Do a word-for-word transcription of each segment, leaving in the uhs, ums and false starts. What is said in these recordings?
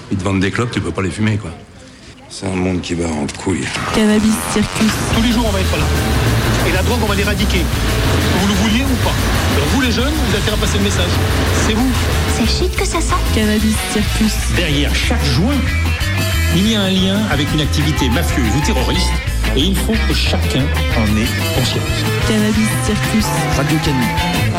Ils te vendent des clopes, tu peux pas les fumer, quoi. C'est un monde qui bat en couille. Cannabis Circus. Tous les jours, on va être là. Et la drogue, on va l'éradiquer. Que vous le vouliez ou pas. Alors vous, les jeunes, vous avez intérêt à passer le message. C'est vous. C'est shit que ça sent. Cannabis Circus. Derrière chaque joint, il y a un lien avec une activité mafieuse ou terroriste. Et il faut que chacun en ait conscience. Cannabis Circus. Radio Canu.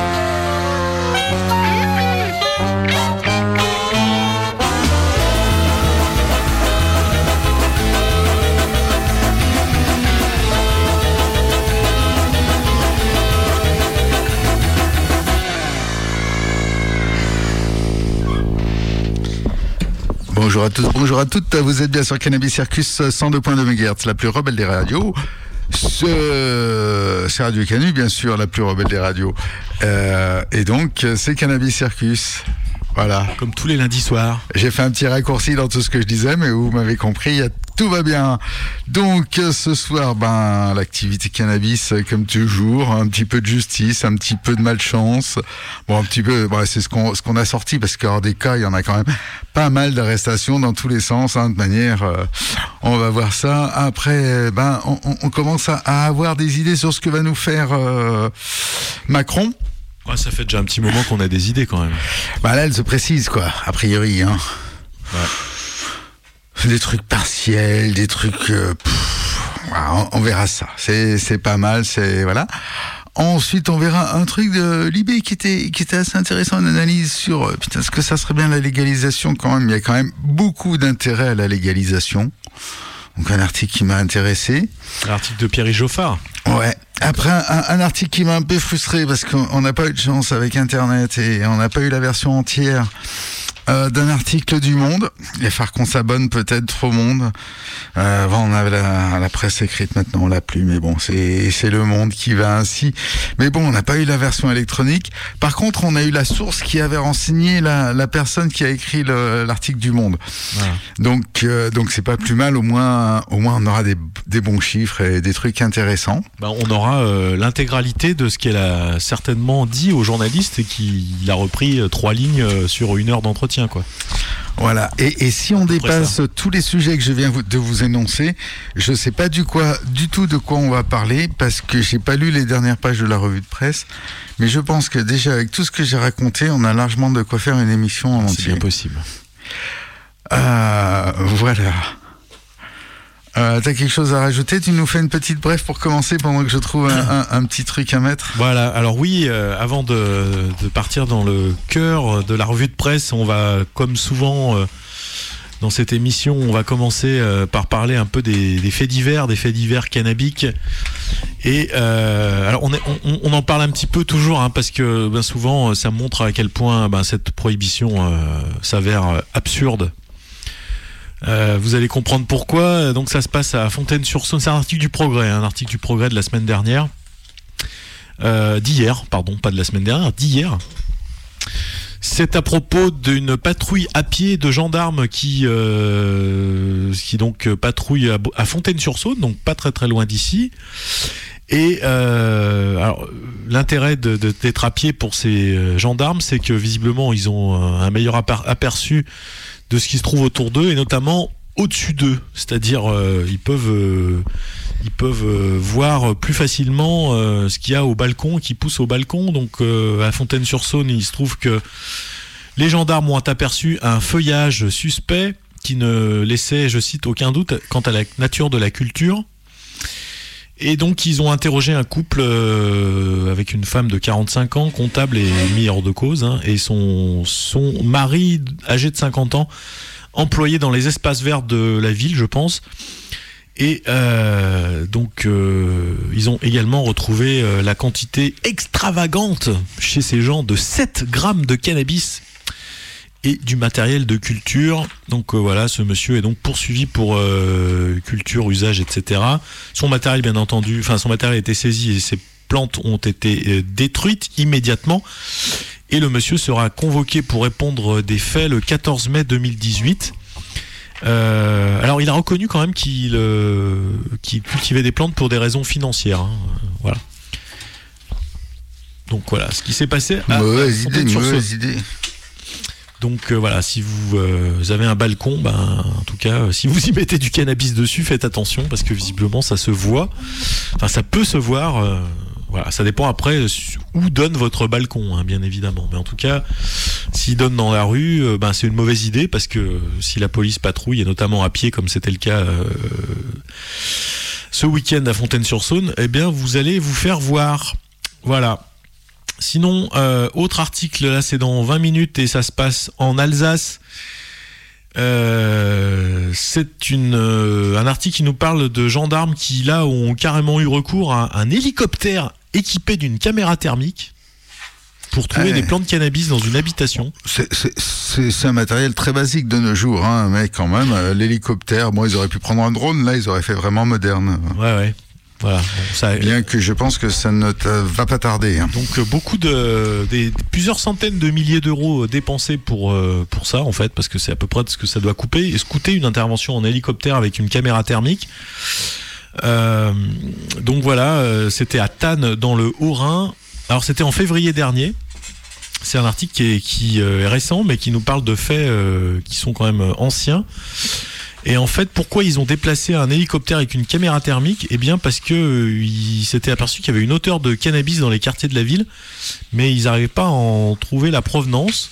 Bonjour à tous, bonjour à toutes, vous êtes bien sur Cannabis Circus cent deux virgule deux mégahertz, la plus rebelle des radios. Ce... C'est Radio Canu, bien sûr, la plus rebelle des radios. Euh, et donc, c'est Cannabis Circus. Voilà. Comme tous les lundis soirs. J'ai fait un petit raccourci dans tout ce que je disais, mais vous m'avez compris, tout va bien. Donc, ce soir, ben, l'activité cannabis, comme toujours, un petit peu de justice, un petit peu de malchance. Bon, un petit peu, bon, c'est ce qu'on, ce qu'on a sorti, parce qu'hors des cas, il y en a quand même pas mal d'arrestations dans tous les sens, hein, de manière, euh, on va voir ça. Après, ben, on, on commence à, à avoir des idées sur ce que va nous faire euh, Macron. Ouais, ça fait déjà un petit moment qu'on a des idées quand même. Bah là, elle se précise, quoi, a priori. Hein. Ouais. Des trucs partiels, des trucs... Euh, pff, on, on verra ça. C'est, c'est pas mal, c'est... Voilà. Ensuite, on verra un truc de Libé qui était, qui était assez intéressant, une analyse sur... Euh, putain, est-ce que ça serait bien la légalisation quand même? Il y a quand même beaucoup d'intérêt à la légalisation. Donc un article qui m'a intéressé. L'article de Pierre Joffard. Ouais. Après, un, un article qui m'a un peu frustré parce qu'on n'a pas eu de chance avec Internet et on n'a pas eu la version entière euh, d'un article du Monde. Il va falloir qu'on s'abonne peut-être au Monde. Euh, avant, on avait la, la presse écrite, maintenant on l'a plus. Mais bon, c'est, c'est le Monde qui va ainsi. Mais bon, on n'a pas eu la version électronique. Par contre, on a eu la source qui avait renseigné la, la personne qui a écrit le, l'article du Monde. Voilà. Donc, euh, donc c'est pas plus mal. Au moins, au moins, on aura des, des bons chiffres et des trucs intéressants. Ben, on aura euh, l'intégralité de ce qu'elle a certainement dit aux journalistes et qu'il a repris euh, trois lignes euh, sur une heure d'entretien, quoi. Voilà. Et, et si on dépasse tous les sujets que je viens de vous énoncer, je sais pas du quoi, du tout de quoi on va parler parce que j'ai pas lu les dernières pages de la revue de presse. Mais je pense que déjà avec tout ce que j'ai raconté, on a largement de quoi faire une émission en entier. C'est bien possible. Euh, voilà. Euh, t'as quelque chose à rajouter? Tu nous fais une petite brève pour commencer pendant que je trouve un, un, un petit truc à mettre. Voilà, alors oui, euh, avant de, de partir dans le cœur de la revue de presse, on va, comme souvent euh, dans cette émission, on va commencer euh, par parler un peu des, des faits divers, des faits divers cannabiques. Et euh, alors on, est, on, on en parle un petit peu toujours, hein, parce que ben, souvent ça montre à quel point ben, cette prohibition euh, s'avère absurde. Euh, vous allez comprendre pourquoi. Donc ça se passe à Fontaine-sur-Saône. C'est un article du Progrès, un article du Progrès de la semaine dernière, euh, d'hier, pardon, pas de la semaine dernière, d'hier. C'est à propos d'une patrouille à pied de gendarmes qui, euh, qui donc patrouille à, à Fontaine-sur-Saône, donc pas très très loin d'ici. Et euh, alors, l'intérêt de, de, d'être à pied pour ces gendarmes, c'est que visiblement ils ont un meilleur aperçu de ce qui se trouve autour d'eux et notamment au-dessus d'eux, c'est-à-dire euh, ils peuvent euh, ils peuvent euh, voir plus facilement euh, ce qu'il y a au balcon, qui pousse au balcon. Donc euh, à Fontaine-sur-Saône, il se trouve que les gendarmes ont aperçu un feuillage suspect qui ne laissait, je cite, aucun doute quant à la nature de la culture. Et donc ils ont interrogé un couple euh, avec une femme de quarante-cinq ans, comptable et mis hors de cause, hein, et son, son mari âgé de cinquante ans, employé dans les espaces verts de la ville, je pense. Et euh, donc euh, ils ont également retrouvé euh, la quantité extravagante chez ces gens de sept grammes de cannabis et du matériel de culture. Donc euh, voilà, ce monsieur est donc poursuivi pour euh, culture, usage, et cetera. Son matériel, bien entendu, enfin son matériel a été saisi et ses plantes ont été euh, détruites immédiatement. Et le monsieur sera convoqué pour répondre des faits le quatorze mai deux mille dix-huit. Euh, alors il a reconnu quand même qu'il, euh, qu'il cultivait des plantes pour des raisons financières. Hein. Voilà. Donc voilà, ce qui s'est passé à mauvaise idée, mauvaise idée. Donc euh, voilà, si vous, euh, vous avez un balcon, ben, en tout cas, euh, si vous y mettez du cannabis dessus, faites attention parce que visiblement ça se voit, enfin ça peut se voir. Euh, voilà, ça dépend après où donne votre balcon, hein, bien évidemment. Mais en tout cas, s'il donne dans la rue, euh, ben c'est une mauvaise idée parce que si la police patrouille et notamment à pied, comme c'était le cas euh, ce week-end à Fontaine-sur-Saône, eh bien vous allez vous faire voir. Voilà. Sinon, euh, autre article, là c'est dans vingt minutes et ça se passe en Alsace. Euh, c'est une, euh, un article qui nous parle de gendarmes qui là ont carrément eu recours à un hélicoptère équipé d'une caméra thermique pour trouver ouais. des plants de cannabis dans une habitation. C'est, c'est, c'est, c'est un matériel très basique de nos jours, hein, mais quand même, euh, l'hélicoptère, bon, ils auraient pu prendre un drone, là ils auraient fait vraiment moderne. Ouais, ouais. Voilà, bon, ça, bien que je pense que ça ne te va pas tarder. Hein. Donc euh, beaucoup de des, plusieurs centaines de milliers d'euros dépensés pour euh, pour ça en fait, parce que c'est à peu près ce que ça doit couper et se coûter une intervention en hélicoptère avec une caméra thermique. Euh, donc voilà, euh, c'était à Thann dans le Haut-Rhin. Alors c'était en février dernier. C'est un article qui est, qui euh, est récent, mais qui nous parle de faits euh, qui sont quand même anciens. Et en fait, pourquoi ils ont déplacé un hélicoptère avec une caméra thermique ? Eh bien, parce que euh, ils s'étaient aperçus qu'il y avait une odeur de cannabis dans les quartiers de la ville, mais ils n'arrivaient pas à en trouver la provenance.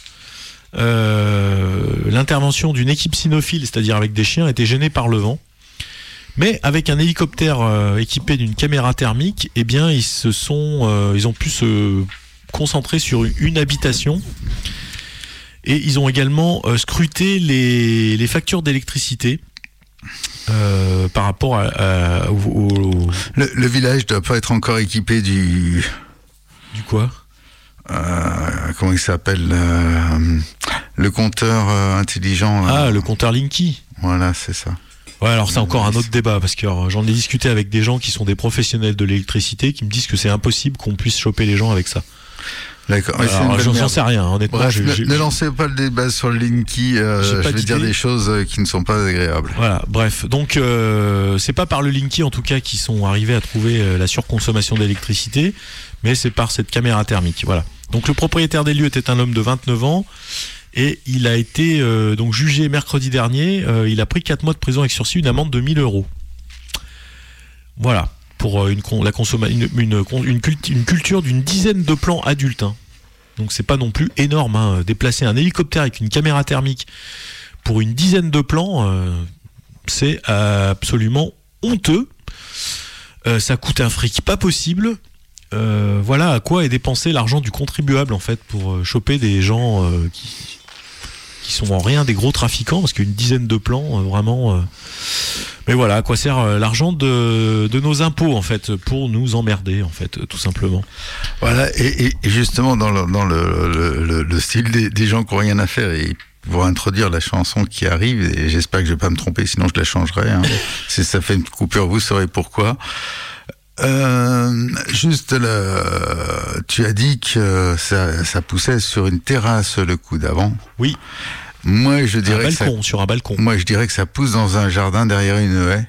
Euh, l'intervention d'une équipe cynophile, c'est-à-dire avec des chiens, était gênée par le vent. Mais avec un hélicoptère euh, équipé d'une caméra thermique, eh bien, ils se sont, euh, ils ont pu se concentrer sur une habitation. Et ils ont également euh, scruté les, les factures d'électricité euh, par rapport à, à, au, au... Le, le village doit pas être encore équipé du... Du quoi ? euh, Comment il s'appelle euh, le compteur euh, intelligent. Là. Ah, le compteur Linky. Voilà, c'est ça. Ouais, alors c'est encore un autre débat, parce que alors, j'en ai discuté avec des gens qui sont des professionnels de l'électricité qui me disent que c'est impossible qu'on puisse choper les gens avec ça. D'accord. Alors, j'en merde. sais rien, honnêtement. Bref, je, ne, j'ai... ne lancez pas le débat sur le Linky. Euh, je vais d'idée. dire des choses qui ne sont pas agréables. Voilà. Bref, donc euh, c'est pas par le Linky en tout cas qu'ils sont arrivés à trouver euh, la surconsommation d'électricité, mais c'est par cette caméra thermique. Voilà. Donc le propriétaire des lieux était un homme de vingt-neuf ans et il a été euh, donc jugé mercredi dernier. Euh, il a pris quatre mois de prison avec sursis, une amende de mille euros. Voilà. Pour une, la consomma- une, une, une, culti- une culture d'une dizaine de plants adultes. Hein. Donc c'est pas non plus énorme. Hein. Déplacer un hélicoptère avec une caméra thermique pour une dizaine de plants, euh, c'est absolument honteux. Euh, ça coûte un fric pas possible. Euh, voilà à quoi est dépensé l'argent du contribuable en fait pour euh, choper des gens euh, qui, qui sont en rien des gros trafiquants, parce qu'une dizaine de plants, euh, vraiment... Euh, Mais voilà, à quoi sert euh, l'argent de, de nos impôts, en fait, pour nous emmerder, en fait, tout simplement. Voilà, et, et justement, dans le, dans le, le, le, le style des, des gens qui n'ont rien à faire, et pour introduire la chanson qui arrive, et j'espère que je ne vais pas me tromper, sinon je la changerai. Hein. Si ça fait une coupure, vous saurez pourquoi. Euh, juste, le, tu as dit que ça, ça poussait sur une terrasse le coup d'avant. Oui. Moi, je dirais un balcon, que ça, sur un balcon. Moi, je dirais que ça pousse dans un jardin derrière une haie.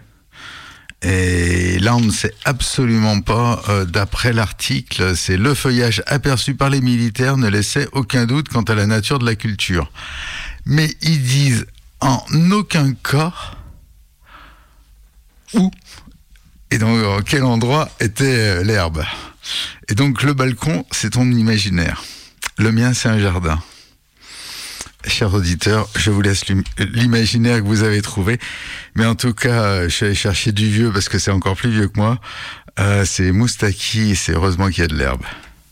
Et là, on ne sait absolument pas, euh, d'après l'article, c'est le feuillage aperçu par les militaires ne laissait aucun doute quant à la nature de la culture. Mais ils disent en aucun cas où et dans quel endroit était l'herbe. Et donc, le balcon, c'est ton imaginaire. Le mien, c'est un jardin. Chers auditeurs, je vous laisse l'imaginaire que vous avez trouvé. Mais en tout cas, je suis allé chercher du vieux parce que c'est encore plus vieux que moi. Euh, c'est Moustaki et c'est heureusement qu'il y a de l'herbe.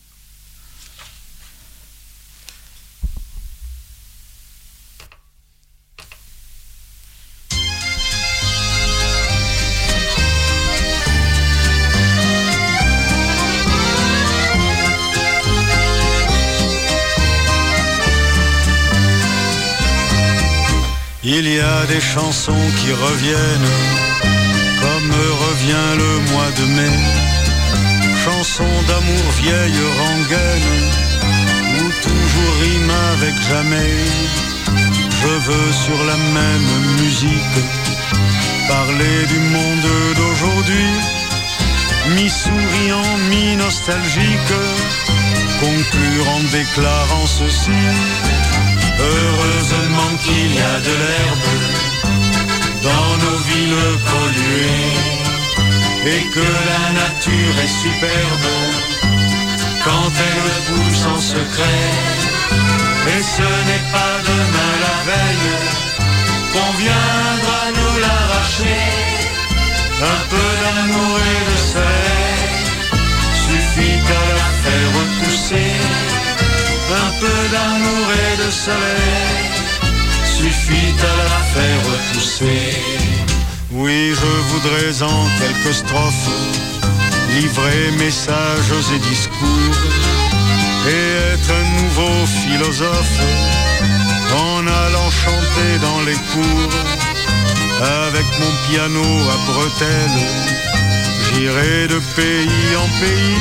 Il y a des chansons qui reviennent, comme revient le mois de mai. Chansons d'amour vieille rengaine, où toujours rime avec jamais. Je veux sur la même musique parler du monde d'aujourd'hui, mi-souriant, mi-nostalgique, conclure en déclarant ceci. Heureusement qu'il y a de l'herbe dans nos villes polluées et que la nature est superbe quand elle pousse en secret. Et ce n'est pas demain la veille qu'on viendra nous l'arracher. Un peu d'amour et de soleil suffit à la faire repousser. Un peu d'amour et de soleil suffit à la faire repousser. Oui, je voudrais en quelques strophes livrer messages et discours et être un nouveau philosophe en allant chanter dans les cours. Avec mon piano à bretelles, j'irai de pays en pays,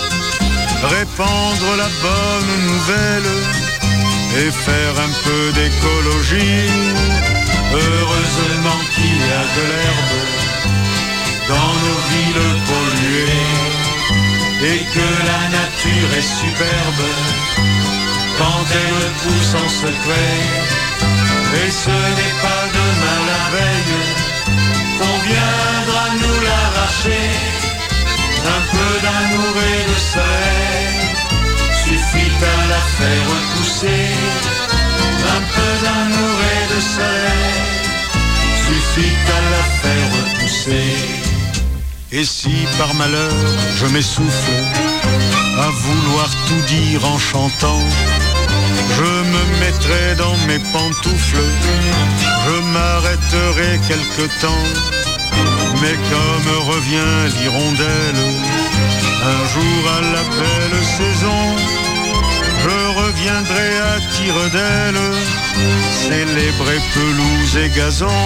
répandre la bonne nouvelle et faire un peu d'écologie. Heureusement qu'il y a de l'herbe dans nos villes polluées et que la nature est superbe quand elle pousse en secret. Et ce n'est pas demain la veille qu'on viendra nous l'arracher. Un peu d'amour et de soleil suffit à la faire repousser. Un peu d'amour et de soleil suffit à la faire repousser. Et si par malheur je m'essouffle à vouloir tout dire en chantant, je me mettrai dans mes pantoufles, je m'arrêterai quelque temps. Mais comme revient l'hirondelle, un jour à la belle saison, je reviendrai à tire-d'aile, célébrer pelouse et gazon.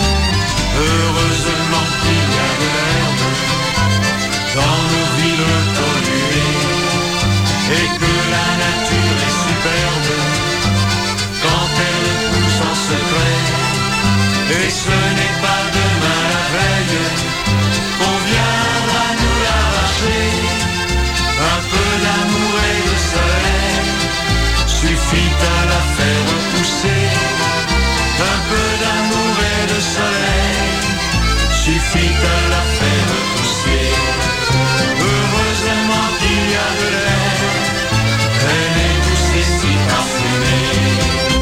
Heureusement qu'il y a de l'herbe dans nos villes polluées et que la nature est superbe quand elle pousse en secret. Et ce n'est pas demain la veille qu'on viendra nous l'arracher. Un peu d'amour et de soleil suffit à la faire repousser. Un peu d'amour et de soleil suffit à la faire repousser. Heureusement qu'il y a de l'air, elle est douce et si parfumée.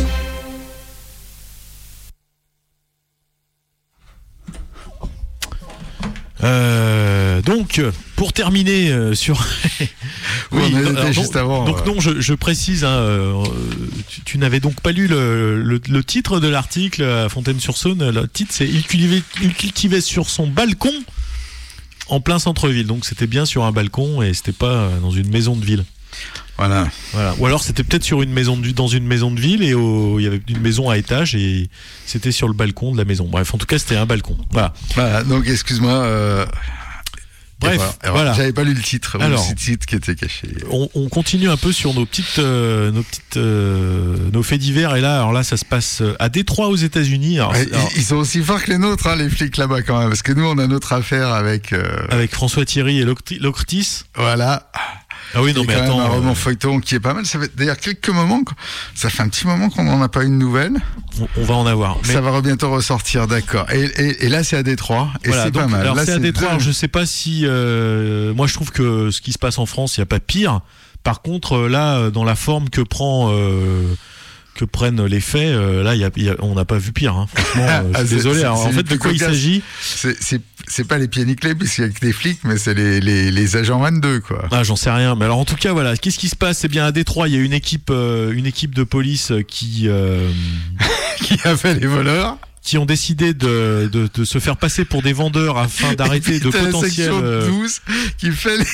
Euh, donc, pour terminer euh, sur... oui, on alors, donc, juste avant, donc euh... non, je, je précise, hein, euh, tu, tu n'avais donc pas lu le, le, le titre de l'article à Fontaine-sur-Saône. Le titre, c'est il cultivait, il cultivait sur son balcon en plein centre-ville. Donc c'était bien sur un balcon et c'était pas dans une maison de ville. Voilà. Voilà. Ou alors c'était peut-être sur une maison de, dans une maison de ville et au, il y avait une maison à étage et c'était sur le balcon de la maison. Bref, en tout cas c'était un balcon. Voilà. Voilà. Donc excuse-moi. Euh... Bref, voilà. Alors, voilà. J'avais pas lu le titre. Alors, le titre qui était caché. On, on continue un peu sur nos petites, euh, nos petites, euh, nos faits divers. Et là, alors là, ça se passe à Détroit aux États-Unis. Alors, ouais, alors, ils sont aussi forts que les nôtres, hein, les flics là-bas quand même, parce que nous, on a notre affaire avec euh... avec François Thierry et Loctis. Voilà. Ah oui, non, mais quand attends. Même un roman euh... feuilleton qui est pas mal. Ça fait d'ailleurs quelques moments, ça fait un petit moment qu'on n'en a pas une nouvelle. On, on va en avoir. Mais... Ça va bientôt ressortir, d'accord. Et, et, et là, c'est à Détroit, et voilà, c'est donc, pas mal. Alors là, c'est, c'est à Détroit. deux... Je sais pas si, euh, moi, je trouve que ce qui se passe en France, il y a pas pire. Par contre, là, dans la forme que prend. Euh... que prennent les faits, euh, là, y a, y a, on n'a pas vu pire. Hein. Franchement, euh, je suis c'est, désolé. C'est, Alors, c'est en fait, de quoi il s'agit c'est, c'est, c'est pas les pieds nickelés, puisqu'il y a que des flics, mais c'est les, les, les agents vingt-deux, quoi. Ah, j'en sais rien. Mais alors, en tout cas, voilà. Qu'est-ce qui se passe ? Eh bien, à Détroit, il y a une équipe, euh, une équipe de police qui, euh, qui a fait les voleurs. Qui ont décidé de, de, de se faire passer pour des vendeurs afin d'arrêter de potentiels. La section douze qui fait les.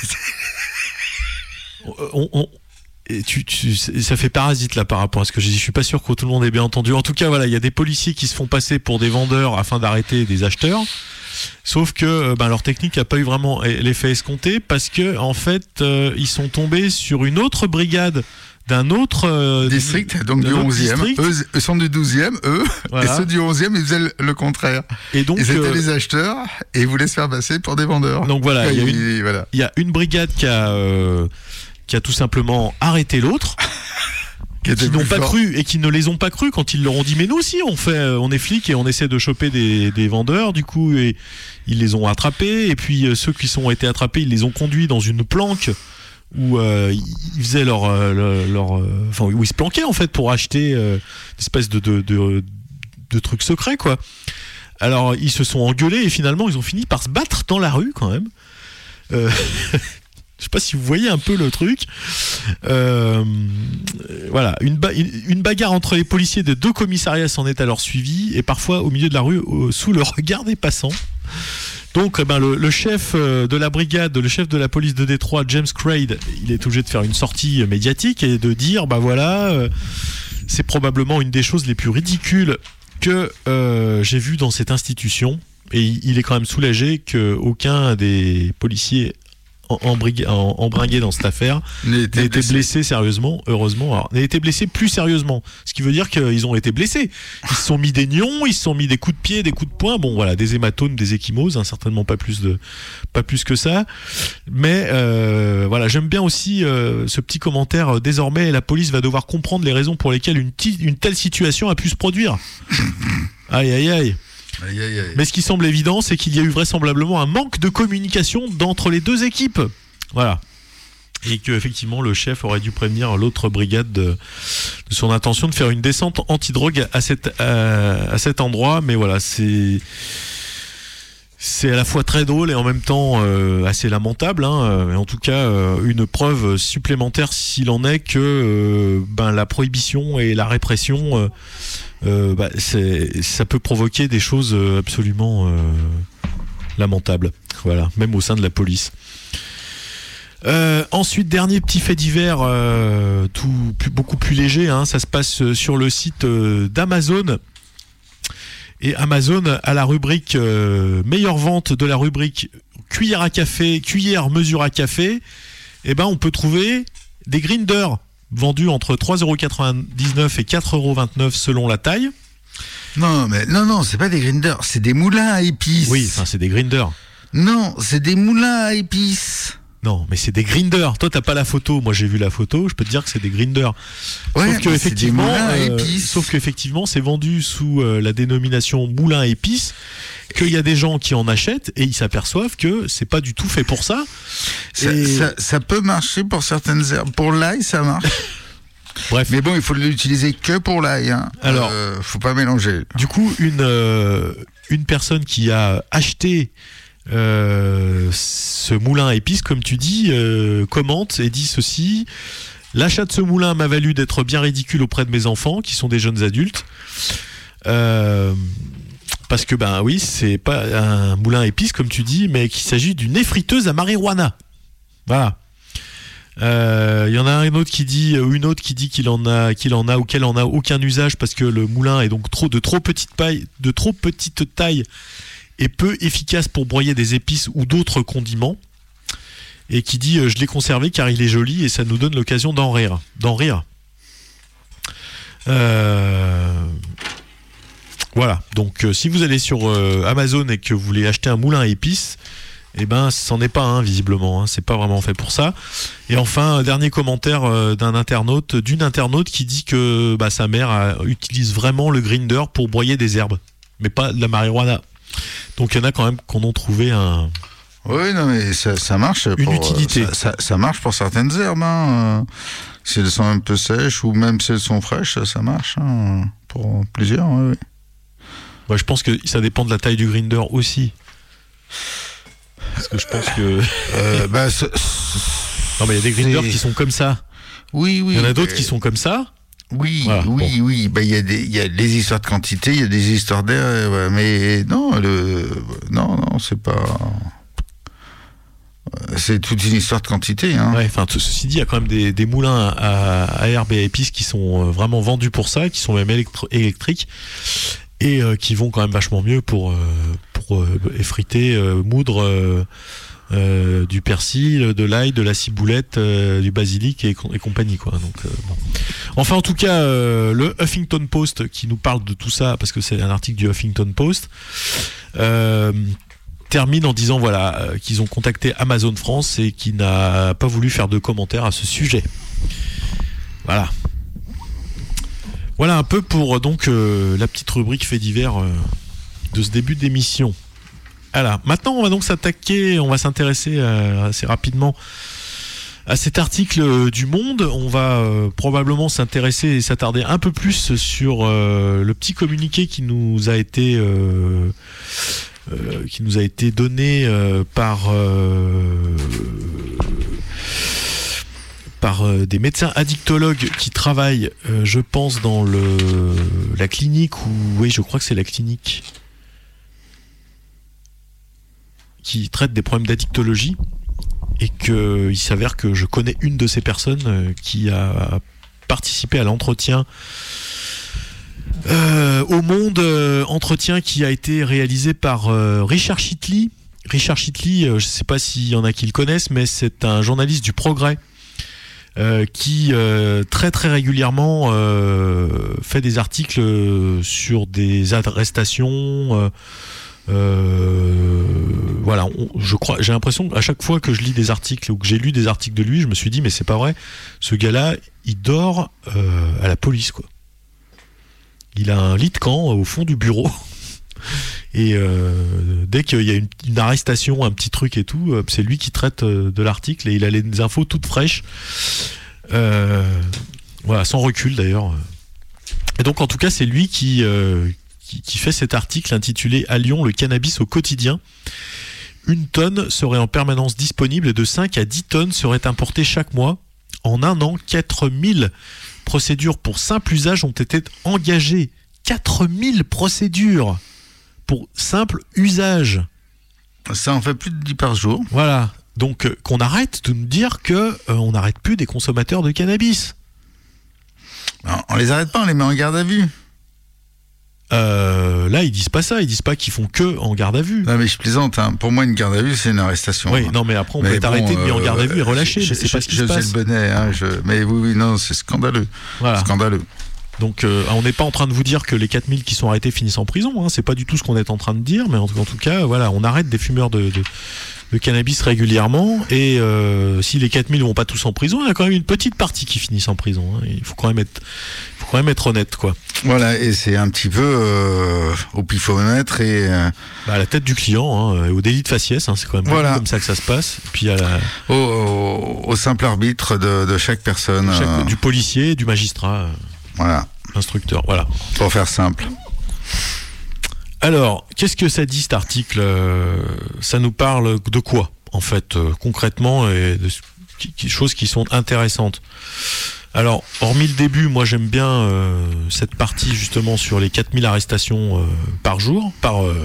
on, on, Et tu, tu, ça fait parasite là par rapport à ce que j'ai dit. Je suis pas sûr que tout le monde ait bien entendu. En tout cas, voilà, il y a des policiers qui se font passer pour des vendeurs afin d'arrêter des acheteurs. Sauf que ben, leur technique n'a pas eu vraiment l'effet escompté parce que en fait, euh, ils sont tombés sur une autre brigade d'un autre euh, district, donc du onzième. Eux, eux sont du douzième, eux, voilà. Et ceux du onzième, ils faisaient le, le contraire. Et donc, ils étaient euh, les acheteurs et ils voulaient se faire passer pour des vendeurs. Donc voilà, il y a une, voilà. il y a une brigade qui a euh, qui a tout simplement arrêté l'autre. qui, qui n'ont pas fort. cru et qui ne les ont pas cru quand ils leur ont dit mais nous aussi on fait, on est flics et on essaie de choper des, des vendeurs du coup et ils les ont attrapés et puis euh, ceux qui sont été attrapés ils les ont conduits dans une planque où euh, ils faisaient leur, leur, leur euh, enfin où ils se planquaient en fait pour acheter euh, une espèce de de, de de trucs secrets quoi. Alors ils se sont engueulés et finalement ils ont fini par se battre dans la rue quand même. Euh, je sais pas si vous voyez un peu le truc. Euh, voilà, une, ba- une bagarre entre les policiers de deux commissariats s'en est alors suivie et parfois au milieu de la rue au, sous le regard des passants. Donc eh ben, le, le chef de la brigade, le chef de la police de Détroit, James Craig, il est obligé de faire une sortie médiatique et de dire bah voilà, euh, c'est probablement une des choses les plus ridicules que euh, j'ai vues dans cette institution. Et il est quand même soulagé qu'aucun des policiers embringués dans cette affaire n'ait été blessé. blessé sérieusement, heureusement. Alors, n'ait été blessé plus sérieusement. Ce qui veut dire qu'ils ont été blessés. Ils se sont mis des nions, ils se sont mis des coups de pied, des coups de poing. Bon, voilà, des hématomes, des ecchymoses, hein, certainement pas plus de, pas plus que ça. Mais euh, voilà, j'aime bien aussi euh, ce petit commentaire. Désormais, la police va devoir comprendre les raisons pour lesquelles une, t- une telle situation a pu se produire. Aïe, aïe, aïe. Aïe, aïe, aïe. Mais ce qui semble évident, c'est qu'il y a eu vraisemblablement un manque de communication d'entre les deux équipes. Voilà. Et que effectivement le chef aurait dû prévenir l'autre brigade de, de son intention de faire une descente anti-drogue à, cette, à, à cet endroit. Mais voilà, c'est... C'est à la fois très drôle et en même temps euh, assez lamentable, hein. Et en tout cas euh, une preuve supplémentaire s'il en est que euh, ben, la prohibition et la répression, euh, euh, bah, c'est, ça peut provoquer des choses absolument euh, lamentables, voilà, même au sein de la police. Euh, ensuite, dernier petit fait divers, euh, tout plus, beaucoup plus léger, hein, ça se passe sur le site euh, d'Amazon. Et Amazon a la rubrique euh, meilleure vente de la rubrique cuillère à café, cuillère mesure à café. Et ben on peut trouver des grinders vendus entre trois euros quatre-vingt-dix-neuf et quatre euros vingt-neuf selon la taille. Non mais non non c'est pas des grinders, c'est des moulins à épices. Oui, enfin c'est des grinders. Non, c'est des moulins à épices. Non, mais c'est des grinders. Toi, t'as pas la photo. Moi, j'ai vu la photo. Je peux te dire que c'est des grinders. Ouais, sauf que effectivement, euh, sauf qu'effectivement, c'est vendu sous euh, la dénomination moulin à épices. Qu'il y a des gens qui en achètent et ils s'aperçoivent que c'est pas du tout fait pour ça. Ça, et... ça, ça peut marcher pour certaines herbes. Pour l'ail, ça marche. Bref. Mais bon, il faut l'utiliser que pour l'ail. Hein. Alors, euh, faut pas mélanger. Du coup, une euh, une personne qui a acheté Euh, ce moulin à épices, comme tu dis, euh, commente et dit ceci: l'achat de ce moulin m'a valu d'être bien ridicule auprès de mes enfants, qui sont des jeunes adultes. Euh, parce que ben oui, c'est pas un moulin à épices comme tu dis, mais qu'il s'agit d'une effriteuse à marijuana. Voilà. Il euh, y en a un autre qui dit, ou une autre qui dit qu'il en a, qu'il en a ou qu'elle en a aucun usage parce que le moulin est donc trop de trop petite taille, de trop petite taille. Et peu efficace pour broyer des épices ou d'autres condiments, et qui dit euh, je l'ai conservé car il est joli et ça nous donne l'occasion d'en rire, d'en rire. Euh... Voilà. Donc euh, si vous allez sur euh, Amazon et que vous voulez acheter un moulin à épices, eh ben c'en est pas un, hein, visiblement. Hein, c'est pas vraiment fait pour ça. Et enfin, un dernier commentaire euh, d'un internaute, d'une internaute qui dit que bah, sa mère a, utilise vraiment le grinder pour broyer des herbes, mais pas de la marijuana. Donc il y en a quand même qu'on a trouvé un. Oui, non, mais ça, ça marche. Une pour, utilité. Ça, ça, ça marche pour certaines herbes. Hein. Si elles sont un peu sèches ou même si elles sont fraîches, ça marche. Hein. Pour plusieurs, oui. oui. Ouais, je pense que ça dépend de la taille du grinder aussi. Parce que je pense que. euh, bah, c'est... Non, mais il y a des grinders qui sont comme ça. Oui, oui. Il y en a d'autres mais... qui sont comme ça. Oui, voilà, oui, bon. oui. Ben, il y a des, il y a des histoires de quantité, il y a des histoires d'air, ouais, mais non, le, non, non, c'est pas, c'est toute une histoire de quantité, hein. Ouais, enfin, ceci dit, il y a quand même des, des moulins à, à herbes et à épices qui sont vraiment vendus pour ça, qui sont même électro- électriques et euh, qui vont quand même vachement mieux pour, euh, pour euh, effriter, euh, moudre. Euh, Euh, du persil, de l'ail, de la ciboulette, euh, du basilic et, et compagnie quoi. Donc euh, bon. Enfin en tout cas euh, le Huffington Post qui nous parle de tout ça parce que c'est un article du Huffington Post euh, termine en disant voilà euh, qu'ils ont contacté Amazon France et qui n'a pas voulu faire de commentaires à ce sujet. Voilà. Voilà un peu pour donc euh, la petite rubrique fait divers euh, de ce début d'émission. Voilà. Maintenant, on va donc s'attaquer, on va s'intéresser euh, assez rapidement à cet article du Monde. On va euh, probablement s'intéresser et s'attarder un peu plus sur euh, le petit communiqué qui nous a été euh, euh, qui nous a été donné euh, par euh, par euh, des médecins addictologues qui travaillent, euh, je pense, dans le la clinique ou oui, je crois que c'est la clinique qui traite des problèmes d'addictologie. Et qu'il s'avère que je connais une de ces personnes qui a participé à l'entretien euh, au Monde, euh, entretien qui a été réalisé par euh, Richard Chitley. Richard Chitley, euh, je ne sais pas s'il y en a qui le connaissent, mais c'est un journaliste du Progrès euh, qui euh, très très régulièrement euh, fait des articles sur des arrestations. Euh, Euh, voilà, on, je crois, j'ai l'impression qu'à chaque fois que je lis des articles ou que j'ai lu des articles de lui, je me suis dit mais c'est pas vrai, ce gars-là, il dort euh, à la police quoi. Il a un lit de camp au fond du bureau et euh, dès qu'il y a une, une arrestation, un petit truc et tout, c'est lui qui traite de l'article et il a les infos toutes fraîches. Euh, voilà, sans recul d'ailleurs. Et donc en tout cas, c'est lui qui euh, Qui, qui fait cet article intitulé « À Lyon, le cannabis au quotidien ». Une tonne serait en permanence disponible et de cinq à dix tonnes seraient importées chaque mois. En un an, quatre mille procédures pour simple usage ont été engagées. quatre mille procédures pour simple usage. Ça en fait plus de dix par jour. Voilà. Donc, euh, qu'on arrête de nous dire qu'on euh, n'arrête plus des consommateurs de cannabis. Non, on les arrête pas, on les met en garde à vue. Euh, là, ils disent pas ça, ils disent pas qu'ils font que en garde à vue. Non, mais je plaisante, hein. Pour moi, une garde à vue, c'est une arrestation. Oui, hein. non, mais après, on mais peut être bon, arrêté, mis euh, en garde à vue et relâché. Je, mais c'est je, pas ce qui je se passe. le bonnet, hein, je... mais oui, oui, non, c'est scandaleux. Voilà. Scandaleux. Donc, euh, on n'est pas en train de vous dire que les quatre mille qui sont arrêtés finissent en prison, hein. C'est pas du tout ce qu'on est en train de dire, mais en, en tout cas, voilà, on arrête des fumeurs de, de, de cannabis régulièrement, et euh, si les quatre mille vont pas tous en prison, il y a quand même une petite partie qui finissent en prison, hein. Il faut quand même être, faut quand même être honnête, quoi. Voilà, et c'est un petit peu euh, au pifomètre et euh... bah, à la tête du client, hein, au délit de faciès, hein, c'est quand même voilà. Comme ça que ça se passe. Et puis à la... au, au, au simple arbitre de, de chaque personne, chaque, euh... du policier, du magistrat, voilà, instructeur, voilà. Pour faire simple. Alors, qu'est-ce que ça dit cet article ? Ça nous parle de quoi, en fait, euh, concrètement, et de qui, choses qui sont intéressantes. Alors, hormis le début, moi j'aime bien euh, cette partie justement sur les quatre mille arrestations euh, par jour, par euh,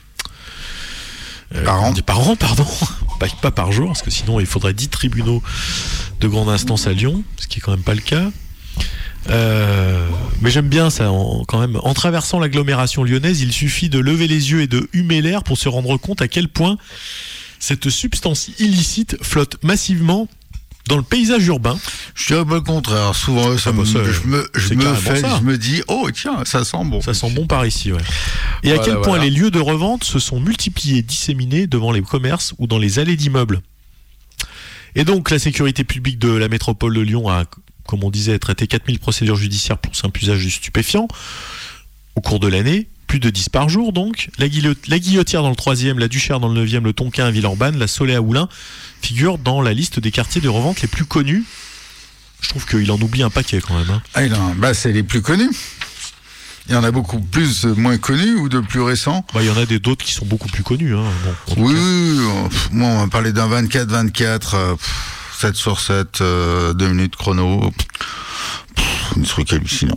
euh, par an, par an, pardon, pas, pas par jour, parce que sinon il faudrait dix tribunaux de grande instance à Lyon, ce qui est quand même pas le cas. Euh, mais j'aime bien ça en, quand même. En traversant l'agglomération lyonnaise, il suffit de lever les yeux et de humer l'air pour se rendre compte à quel point cette substance illicite flotte massivement dans le paysage urbain. Je dirais pas le contraire. Souvent, ça ah bah me, ça, je me, je me fais, je me dis, oh tiens, ça sent bon. Ça sent bon par ici, ouais. Et voilà, à quel point voilà. Les lieux de revente se sont multipliés, disséminés devant les commerces ou dans les allées d'immeubles. Et donc, la sécurité publique de la métropole de Lyon a, comme on disait, traité quatre mille procédures judiciaires pour simple usage du stupéfiant au cours de l'année. Plus de dix par jour, donc. La, guillo- la Guillotière dans le troisième, la Duchère dans le neuvième, le Tonkin à Villeurbanne, la Solé à Oulin figurent dans la liste des quartiers de revente les plus connus. Je trouve qu'il en oublie un paquet quand même. Hein. Ah, il en, bah, c'est les plus connus. Il y en a beaucoup plus moins connus ou de plus récents. Bah, il y en a des d'autres qui sont beaucoup plus connus. Hein. Bon, oui, oui, oui. Moi, on va parler d'un vingt-quatre vingt-quatre, euh, sept sur sept, euh, deux minutes chrono. Pff, un truc hallucinant.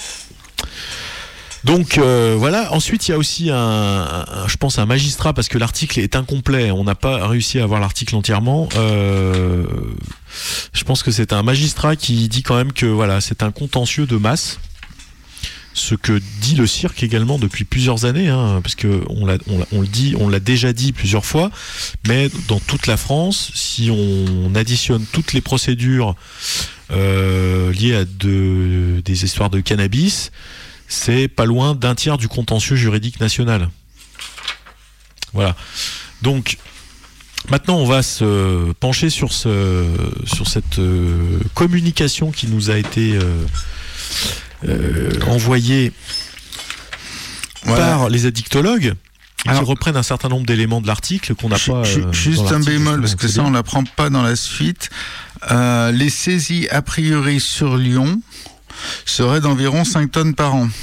Donc euh, voilà, ensuite il y a aussi un, un, je pense un magistrat, parce que l'article est incomplet, on n'a pas réussi à avoir l'article entièrement, euh, je pense que c'est un magistrat qui dit quand même que voilà, c'est un contentieux de masse, ce que dit le cirque également depuis plusieurs années, hein, parce que on, l'a, on, l'a, on le dit, on l'a déjà dit plusieurs fois, mais dans toute la France, si on additionne toutes les procédures euh, liées à de, des histoires de cannabis, c'est pas loin d'un tiers du contentieux juridique national. Voilà. Donc, maintenant, on va se pencher sur, ce, sur cette euh, communication qui nous a été euh, euh, envoyés Voilà. par les addictologues. Alors, qui reprennent un certain nombre d'éléments de l'article qu'on n'a pas. Euh, juste un bémol, parce que ça, on l'apprend pas dans la suite. Euh, les saisies, a priori, sur Lyon, seraient d'environ cinq tonnes par an.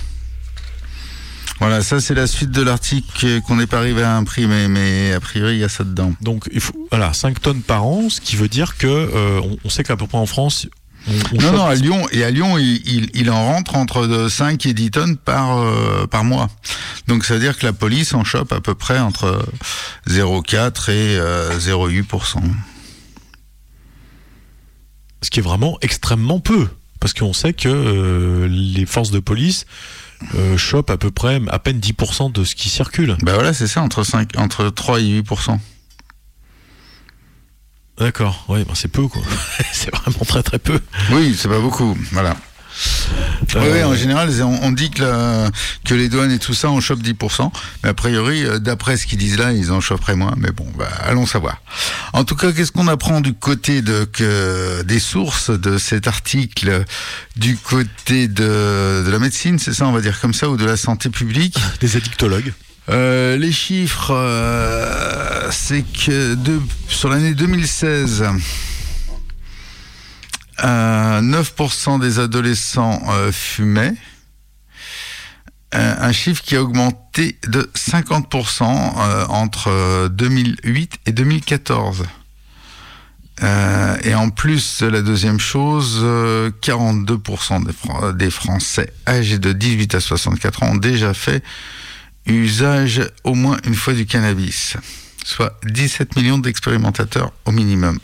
Voilà, ça, c'est la suite de l'article qu'on n'est pas arrivé à imprimer, mais a priori, il y a ça dedans. Donc, il faut, voilà, cinq tonnes par an, ce qui veut dire que, euh, on, on sait qu'à peu près en France, On, on non, chope... non, à Lyon, et à Lyon, il, il, il en rentre entre cinq et dix tonnes par, euh, par mois. Donc, ça veut dire que la police en chope à peu près entre zéro virgule quatre et euh, zéro virgule huit pour cent. Ce qui est vraiment extrêmement peu. Parce qu'on sait que euh, les forces de police euh, chopent à peu près à peine dix pour cent de ce qui circule. Ben voilà, c'est ça, entre, cinq, entre trois et huit pour cent. D'accord, ouais, ben c'est peu quoi. C'est vraiment très très peu. Oui, c'est pas beaucoup, voilà. Euh... Oui, oui, en général, on, on dit que, la, que les douanes et tout ça, on chope dix pour cent. Mais a priori, d'après ce qu'ils disent là, ils en choperaient moins. Mais bon, bah, allons savoir. En tout cas, qu'est-ce qu'on apprend du côté de, que, des sources de cet article, du côté de, de la médecine, c'est ça, on va dire comme ça, ou de la santé publique? Des addictologues. Euh, les chiffres, euh, c'est que de, sur l'année deux mille seize, euh, neuf pour cent des adolescents euh, fumaient. Euh, un chiffre qui a augmenté de cinquante pour cent euh, entre deux mille huit et deux mille quatorze. Euh, et en plus, la deuxième chose, euh, quarante-deux pour cent des, Fran- des Français âgés de dix-huit à soixante-quatre ans ont déjà fait usage au moins une fois du cannabis, soit dix-sept millions d'expérimentateurs au minimum.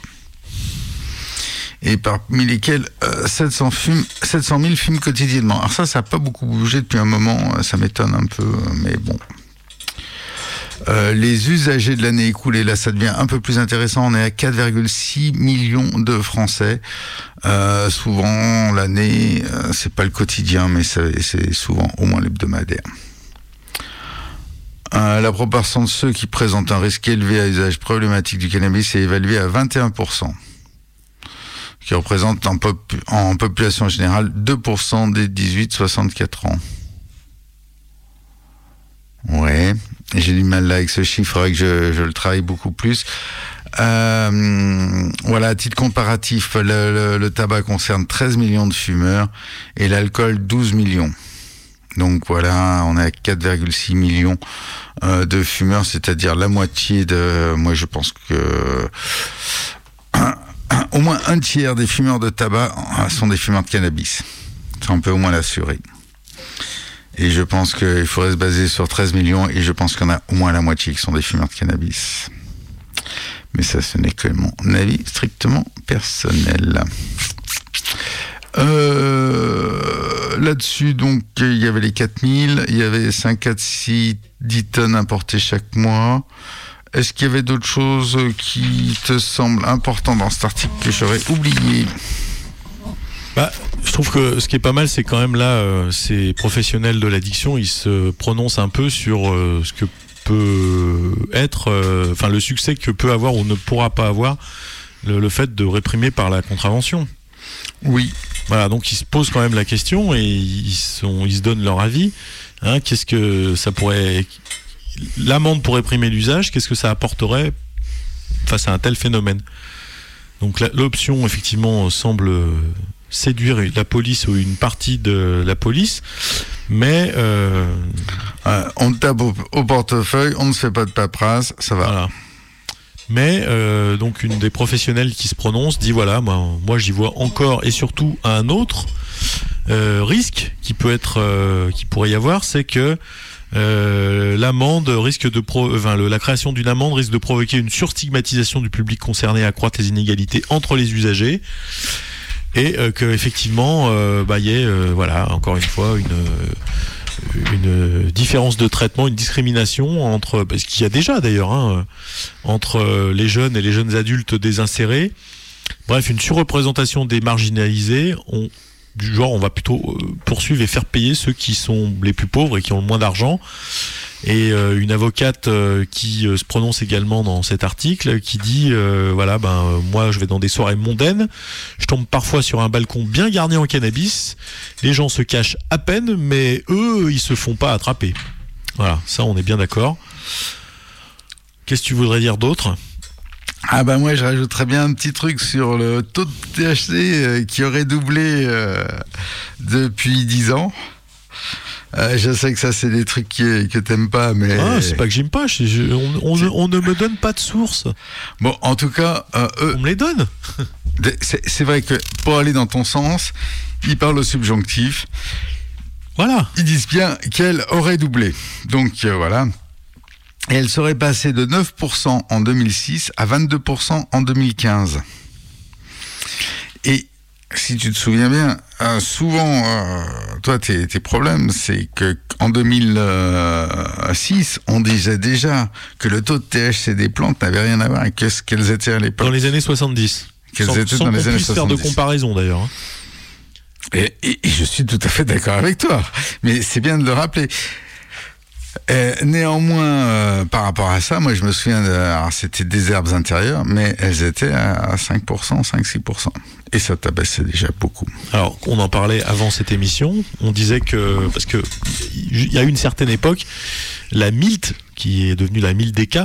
Et parmi lesquels euh, sept cents mille fument quotidiennement. Alors ça, ça n'a pas beaucoup bougé depuis un moment, ça m'étonne un peu, mais bon. Euh, les usagers de l'année écoulée, là ça devient un peu plus intéressant, on est à quatre virgule six millions de Français. Euh, souvent l'année, euh, c'est pas le quotidien, mais c'est, c'est souvent au moins l'hebdomadaire. Euh, la proportion de ceux qui présentent un risque élevé à usage problématique du cannabis est évaluée à vingt et un pour cent, qui représente en, pop- en population générale deux pour cent des dix-huit à soixante-quatre ans. Ouais, j'ai du mal là avec ce chiffre, il faudrait que je, je le travaille beaucoup plus. Euh, voilà, à titre comparatif, le, le, le tabac concerne treize millions de fumeurs et l'alcool douze millions. Donc voilà, on est à quatre virgule six millions euh, de fumeurs, c'est-à-dire la moitié de... Moi, je pense que... Un, un, au moins un tiers des fumeurs de tabac sont des fumeurs de cannabis. Ça, on peut au moins l'assurer. Et je pense qu'il faudrait se baser sur treize millions, et je pense qu'il y en a au moins la moitié qui sont des fumeurs de cannabis. Mais ça, ce n'est que mon avis strictement personnel. Euh, là-dessus, donc, il y avait les quatre mille, il y avait cinq, quatre, six, dix tonnes importées chaque mois. Est-ce qu'il y avait d'autres choses qui te semblent importantes dans cet article que j'aurais oublié ? Bah, je trouve que ce qui est pas mal, c'est quand même là, euh, ces professionnels de l'addiction, ils se prononcent un peu sur euh, ce que peut être, enfin euh, le succès que peut avoir ou ne pourra pas avoir le, le fait de réprimer par la contravention. Oui. Voilà, donc ils se posent quand même la question et ils, sont, ils se donnent leur avis. Hein, qu'est-ce que ça pourrait... L'amende pour réprimer l'usage, qu'est-ce que ça apporterait face à un tel phénomène ? Donc la, l'option, effectivement, semble séduire la police ou une partie de la police, mais... Euh... Euh, on tape au, au portefeuille, on ne se fait pas de paperasse, ça va. Voilà. Mais euh, donc une des professionnels qui se prononce dit voilà, moi, moi j'y vois encore et surtout un autre euh, risque qui peut être, euh, qui pourrait y avoir, c'est que euh, l'amende risque de pro, enfin le, la création d'une amende risque de provoquer une surstigmatisation du public concerné, accroître les inégalités entre les usagers et euh, que effectivement euh, bah y ait euh, voilà encore une fois une une différence de traitement, une discrimination entre, parce qu'il y a déjà d'ailleurs, hein, entre les jeunes et les jeunes adultes désinsérés. Bref, une surreprésentation des marginalisés. On, du genre, on va plutôt poursuivre et faire payer ceux qui sont les plus pauvres et qui ont le moins d'argent. Et euh, une avocate euh, qui euh, se prononce également dans cet article, qui dit euh, voilà, ben euh, moi je vais dans des soirées mondaines, je tombe parfois sur un balcon bien garni en cannabis, les gens se cachent à peine, mais eux ils se font pas attraper. Voilà, ça on est bien d'accord. Qu'est-ce que tu voudrais dire d'autre ? Ah bah moi je rajouterais bien un petit truc sur le taux de T H C euh, qui aurait doublé euh, depuis dix ans. Euh, je sais que ça c'est des trucs qui, que t'aimes pas, mais... Ah, c'est pas que j'aime pas, je, je, on, on, on ne me donne pas de sources. Bon, en tout cas... Euh, eux, on me les donne. c'est, c'est vrai que pour aller dans ton sens, ils parlent au subjonctif. Voilà. Ils disent bien qu'elle aurait doublé. Donc euh, voilà... Et elle serait passée de neuf pour cent en deux mille six à vingt-deux pour cent en deux mille quinze. Et si tu te souviens bien, euh, souvent, euh, toi, tes, tes problèmes, c'est qu'en deux mille six, on disait déjà que le taux de T H C des plantes n'avait rien à voir avec ce qu'elles étaient à l'époque. Dans les années soixante-dix. Qu'elles sans étaient sans dans qu'on les années puisse soixante-dix. faire de comparaison, d'ailleurs. Hein. Et, et, et je suis tout à fait d'accord avec toi. Mais c'est bien de le rappeler. Euh, néanmoins, euh, par rapport à ça, moi je me souviens, de, alors c'était des herbes intérieures, mais elles étaient à cinq pour cent, cinq à six pour cent. Et ça tabassait déjà beaucoup. Alors, on en parlait avant cette émission, on disait que, parce que il y a eu une certaine époque, la Milt, qui est devenue la Milt D K,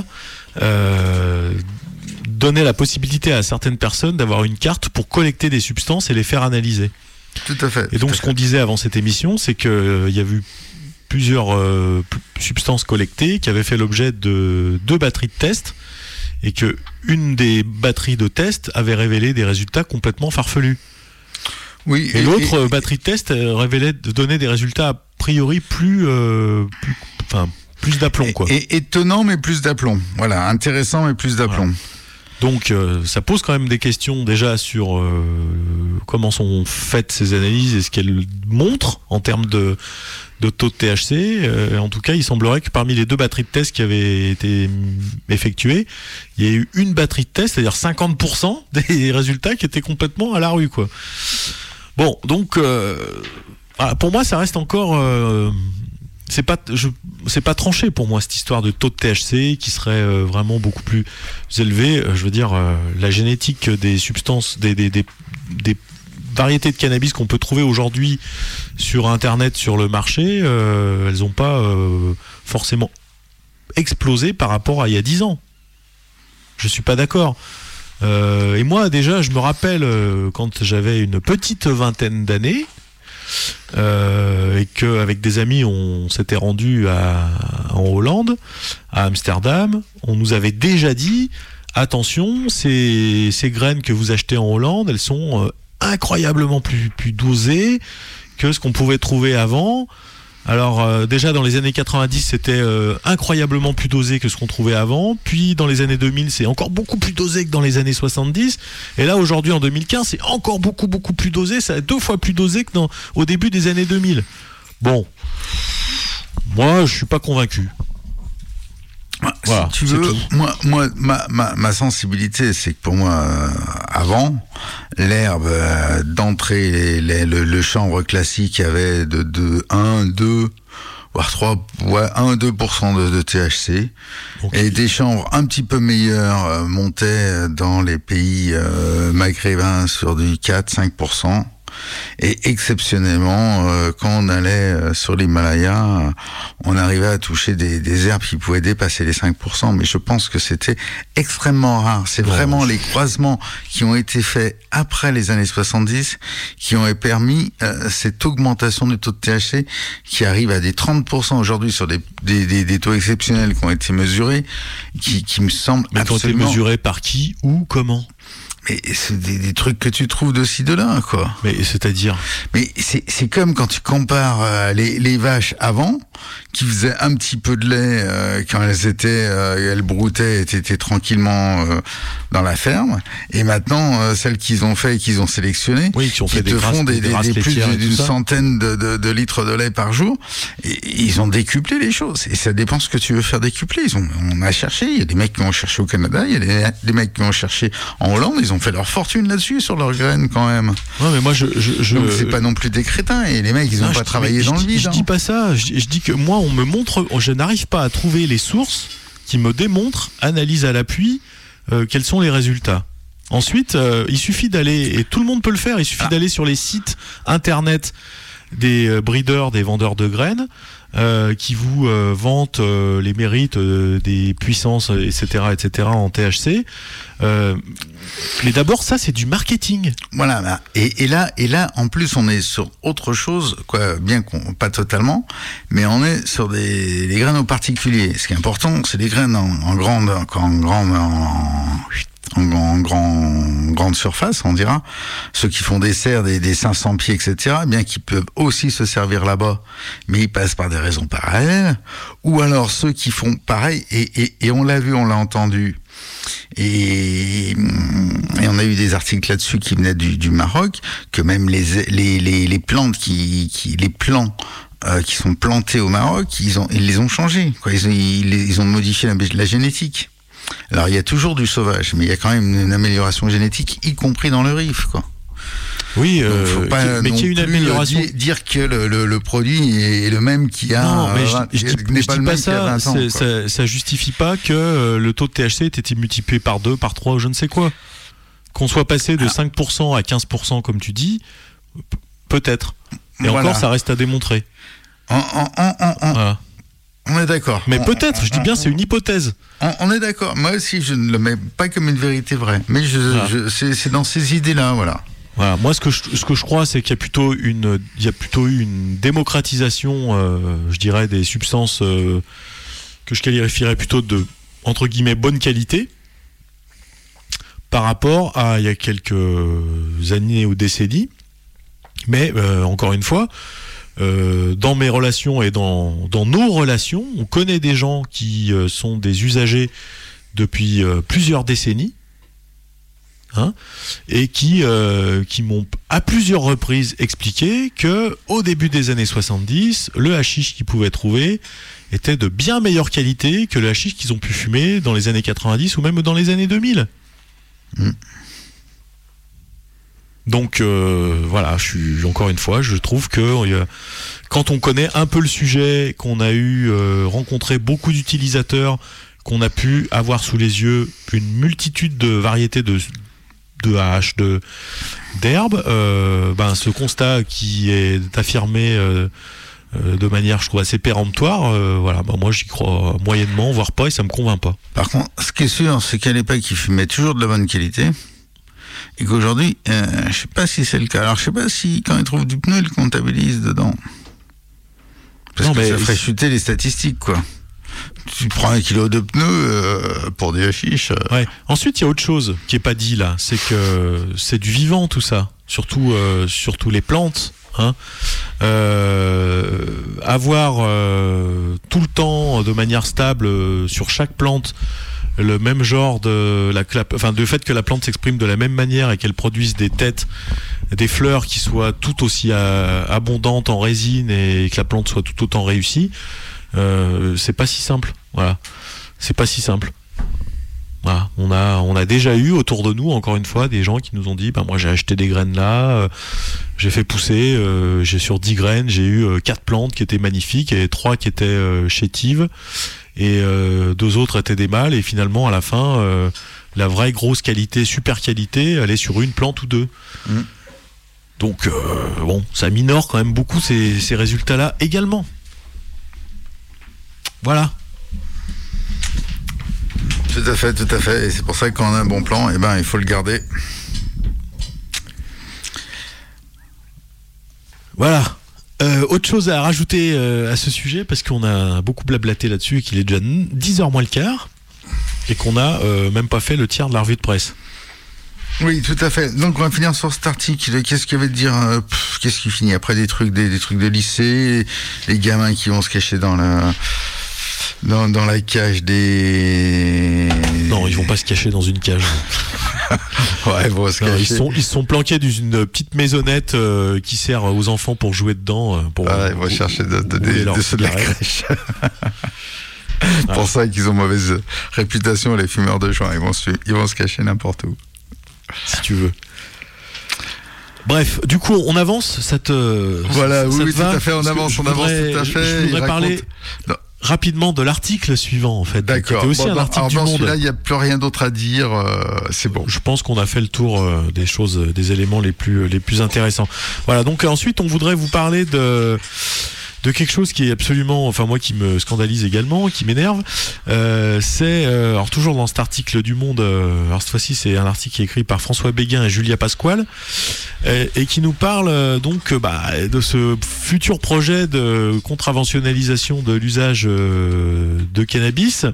euh, donnait la possibilité à certaines personnes d'avoir une carte pour collecter des substances et les faire analyser. Tout à fait. Et donc ce qu'on disait avant cette émission, c'est qu'il euh, y a eu plusieurs euh, substances collectées qui avaient fait l'objet de deux batteries de tests et que une des batteries de tests avait révélé des résultats complètement farfelus. Oui. Et, et l'autre et, batterie de tests révélait de donner des résultats a priori plus, euh, plus, enfin plus d'aplomb quoi. Et, et étonnant mais plus d'aplomb. Voilà, intéressant mais plus d'aplomb. Voilà. Donc euh, ça pose quand même des questions déjà sur euh, comment sont faites ces analyses et ce qu'elles montrent en termes de, de taux de T H C. Euh, en tout cas, il semblerait que parmi les deux batteries de tests qui avaient été effectuées, il y a eu une batterie de test, c'est-à-dire cinquante pour cent des résultats qui étaient complètement à la rue, quoi. Bon, donc euh, pour moi, ça reste encore... Euh, c'est pas je c'est pas tranché pour moi cette histoire de taux de T H C qui serait euh, vraiment beaucoup plus élevé. Euh, je veux dire euh, la génétique des substances des des des, des variétés de cannabis qu'on peut trouver aujourd'hui sur internet, sur le marché, euh, elles ont pas euh, forcément explosé par rapport à il y a dix ans. Je suis pas d'accord. Euh, et moi déjà, je me rappelle euh, quand j'avais une petite vingtaine d'années. Euh, et qu'avec des amis on s'était rendu à, en Hollande, à Amsterdam, on nous avait déjà dit attention, ces, ces graines que vous achetez en Hollande, elles sont euh, incroyablement plus, plus dosées que ce qu'on pouvait trouver avant. Alors euh, déjà dans les années quatre-vingt-dix c'était euh, incroyablement plus dosé que ce qu'on trouvait avant, puis dans les années deux mille c'est encore beaucoup plus dosé que dans les années soixante-dix, et là aujourd'hui en deux mille quinze c'est encore beaucoup beaucoup plus dosé, ça deux fois plus dosé que dans, au début des années deux mille. Bon, moi je suis pas convaincu. Voilà, si tu veux, moi, moi, ma, ma, ma sensibilité, c'est que pour moi, euh, avant, l'herbe euh, d'entrée, les, les, le, le chanvre classique avait de, de un, deux, voire trois, ouais, un à deux pour cent de, de T H C. Okay. Et des chanvres un petit peu meilleurs euh, montaient dans les pays euh, maghrébins sur du quatre à cinq pour cent. Et exceptionnellement, euh, quand on allait euh, sur l'Himalaya, euh, on arrivait à toucher des, des herbes qui pouvaient dépasser les cinq pour cent, mais je pense que c'était extrêmement rare. C'est bon, vraiment je... les croisements qui ont été faits après les années soixante-dix qui ont permis euh, cette augmentation du taux de T H C qui arrive à des trente pour cent aujourd'hui sur des, des, des, des taux exceptionnels qui ont été mesurés, qui, qui me semblent mais absolument... qui ont été mesurés par qui, où, comment ? Mais c'est des, des trucs que tu trouves de-ci, de-là, quoi. Mais c'est-à-dire ? Mais c'est, c'est comme quand tu compares euh, les, les vaches avant, qui faisaient un petit peu de lait euh, quand elles étaient, euh, elles broutaient, étaient, étaient tranquillement euh, dans la ferme, et maintenant euh, celles qu'ils ont fait et qu'ils ont sélectionnées, oui, qui ont fait qui des te grasses, font des, des, des, des plus d'une centaine de, de, de litres de lait par jour, et, et ils ont décuplé les choses. Et ça dépend ce que tu veux faire décupler. Ils ont, on a cherché, il y a des mecs qui ont cherché au Canada, il y a des, des mecs qui ont cherché en Hollande, ils ont ont fait leur fortune là-dessus, sur leurs graines, quand même. Ouais, mais moi, je, je, je... Donc, c'est pas non plus des crétins, et les mecs, ils ont non, pas je, travaillé dans je, le vide. Je hein. dis pas ça. Je, je dis que moi, on me montre, je n'arrive pas à trouver les sources qui me démontrent, analyse à l'appui, euh, quels sont les résultats. Ensuite, euh, il suffit d'aller, et tout le monde peut le faire, il suffit ah. d'aller sur les sites internet des euh, breeders, des vendeurs de graines, euh, qui vous euh, vantent euh, les mérites euh, des puissances, et cetera, et cetera en T H C. Euh, mais d'abord, ça, c'est du marketing. Voilà. Bah, et, et là, et là, en plus, on est sur autre chose, quoi, bien qu'on pas totalement, mais on est sur des les graines au particulier. Ce qui est important, c'est les graines en, en grande, en grande, en, en, en grand, grande surface, on dira. Ceux qui font des serres, des, des cinq cents pieds, et cetera, bien qu'ils peuvent aussi se servir là-bas, mais ils passent par des raisons parallèles. Ou alors ceux qui font pareil, et, et, et on l'a vu, on l'a entendu. Et, et on a eu des articles là-dessus qui venaient du, du Maroc, que même les, les, les, les plantes qui, qui, les plants euh, qui sont plantés au Maroc, ils ont, ils les ont changés, quoi. Ils, ils, ils ont modifié la, la génétique. Alors il y a toujours du sauvage, mais il y a quand même une amélioration génétique, y compris dans le riff, quoi. Oui, euh, faut pas mais qu'il y ait une amélioration. Dire, dire que le, le, le produit est le même qu'il y a. Non, mais euh, je, je, je, n'est je pas dis le pas même ça. Ans, ça, ça justifie pas que euh, le taux de T H C ait été multiplié par deux, par trois, ou je ne sais quoi. Qu'on soit passé de ah. cinq pour cent à quinze pour cent, comme tu dis, peut-être. Et voilà. Encore, ça reste à démontrer. En, en, en, en, en. Voilà. On est d'accord. Mais on, peut-être, on, je dis bien, on, c'est une hypothèse. On, on est d'accord. Moi aussi, je ne le mets pas comme une vérité vraie. Mais je, voilà. je, c'est, c'est dans ces idées-là, voilà. Voilà. Moi, ce que je, ce que je crois, c'est qu'il y a plutôt une, il y a plutôt eu une démocratisation, euh, je dirais, des substances euh, que je qualifierais plutôt de, entre guillemets, bonne qualité, par rapport à il y a quelques années ou décennies. Mais, euh, encore une fois, Euh, dans mes relations et dans, dans nos relations, on connaît des gens qui euh, sont des usagers depuis euh, plusieurs décennies, hein, et qui, euh, qui m'ont à plusieurs reprises expliqué que au début des années soixante-dix, le hashish qu'ils pouvaient trouver était de bien meilleure qualité que le hashish qu'ils ont pu fumer dans les années quatre-vingt-dix ou même dans les années deux mille. Mmh. Donc euh, voilà, je suis encore une fois, je trouve que euh, quand on connaît un peu le sujet, qu'on a eu euh, rencontré beaucoup d'utilisateurs, qu'on a pu avoir sous les yeux une multitude de variétés de de haches, de d'herbes, euh, ben ce constat qui est affirmé euh, euh, de manière, je trouve, assez péremptoire, euh, voilà, ben moi j'y crois moyennement, voire pas, et ça me convainc pas. Par contre, ce qui est sûr, c'est qu'à l'époque, ils fumaient toujours de la bonne qualité. Et qu'aujourd'hui, euh, je sais pas si c'est le cas. Alors, je sais pas si, quand ils trouvent du pneu, ils le comptabilisent dedans. Parce non, que mais ça ferait chuter les statistiques, quoi. Tu prends un kilo de pneus euh, pour des hashish. Euh... Ouais. Ensuite, il y a autre chose qui est pas dit là. C'est que c'est du vivant, tout ça. Surtout, euh, surtout les plantes. Hein. Euh, avoir euh, tout le temps, de manière stable, euh, sur chaque plante, le même genre de la enfin de fait que la plante s'exprime de la même manière et qu'elle produise des têtes, des fleurs qui soient tout aussi euh, abondantes en résine et que la plante soit tout autant réussie, euh, c'est pas si simple. Voilà, c'est pas si simple. Voilà, on a on a déjà eu autour de nous, encore une fois, des gens qui nous ont dit, bah moi j'ai acheté des graines là, euh, j'ai fait pousser, euh, j'ai sur dix graines, j'ai eu euh, quatre plantes qui étaient magnifiques et trois qui étaient euh, chétives. Et euh, deux autres étaient des mâles, et finalement à la fin euh, la vraie grosse qualité, super qualité, elle est sur une plante ou deux. Mmh. Donc euh, bon, ça minore quand même beaucoup ces, ces résultats là également. Voilà. Tout à fait, tout à fait, et c'est pour ça que quand on a un bon plan, eh ben il faut le garder. Voilà. Euh, autre chose à rajouter euh, à ce sujet, parce qu'on a beaucoup blablaté là-dessus et qu'il est déjà dix heures moins le quart et qu'on a euh, même pas fait le tiers de la revue de presse. Oui, tout à fait. Donc on va finir sur cet article. Qu'est-ce qu'il y avait de dire euh, pff, qu'est-ce qui finit après des trucs, des, des trucs de lycée, les gamins qui vont se cacher dans la dans, dans la cage des. Non, ils vont pas se cacher dans une cage. Ouais, bon, se non, ils sont ils sont planqués dans une petite maisonnette euh, qui sert aux enfants pour jouer dedans. Euh, pour, ah, ils vont chercher de, de, de, de ceux de la crèche. C'est pour ça qu'ils ont mauvaise réputation, les fumeurs de joint. Ils vont se, ils vont se cacher n'importe où. si tu veux. Bref, du coup, on avance. Ça te, voilà, ça oui, te tout va à fait, on avance, on avance tout à fait. Je voudrais parler non. rapidement de l'article suivant, en fait. D'accord. C'était aussi bon, un non, article alors du dans Monde. Celui-là, il n'y a plus rien d'autre à dire. Euh, c'est bon. Je pense qu'on a fait le tour euh, des choses, des éléments les plus les plus intéressants. Voilà. Donc ensuite, on voudrait vous parler de de quelque chose qui est absolument, enfin moi qui me scandalise également, qui m'énerve, euh, c'est, euh, alors toujours dans cet article du Monde, euh, alors cette fois-ci c'est un article qui est écrit par François Béguin et Julia Pasquale, euh, et qui nous parle euh, donc bah, de ce futur projet de contraventionnalisation de l'usage euh, de cannabis.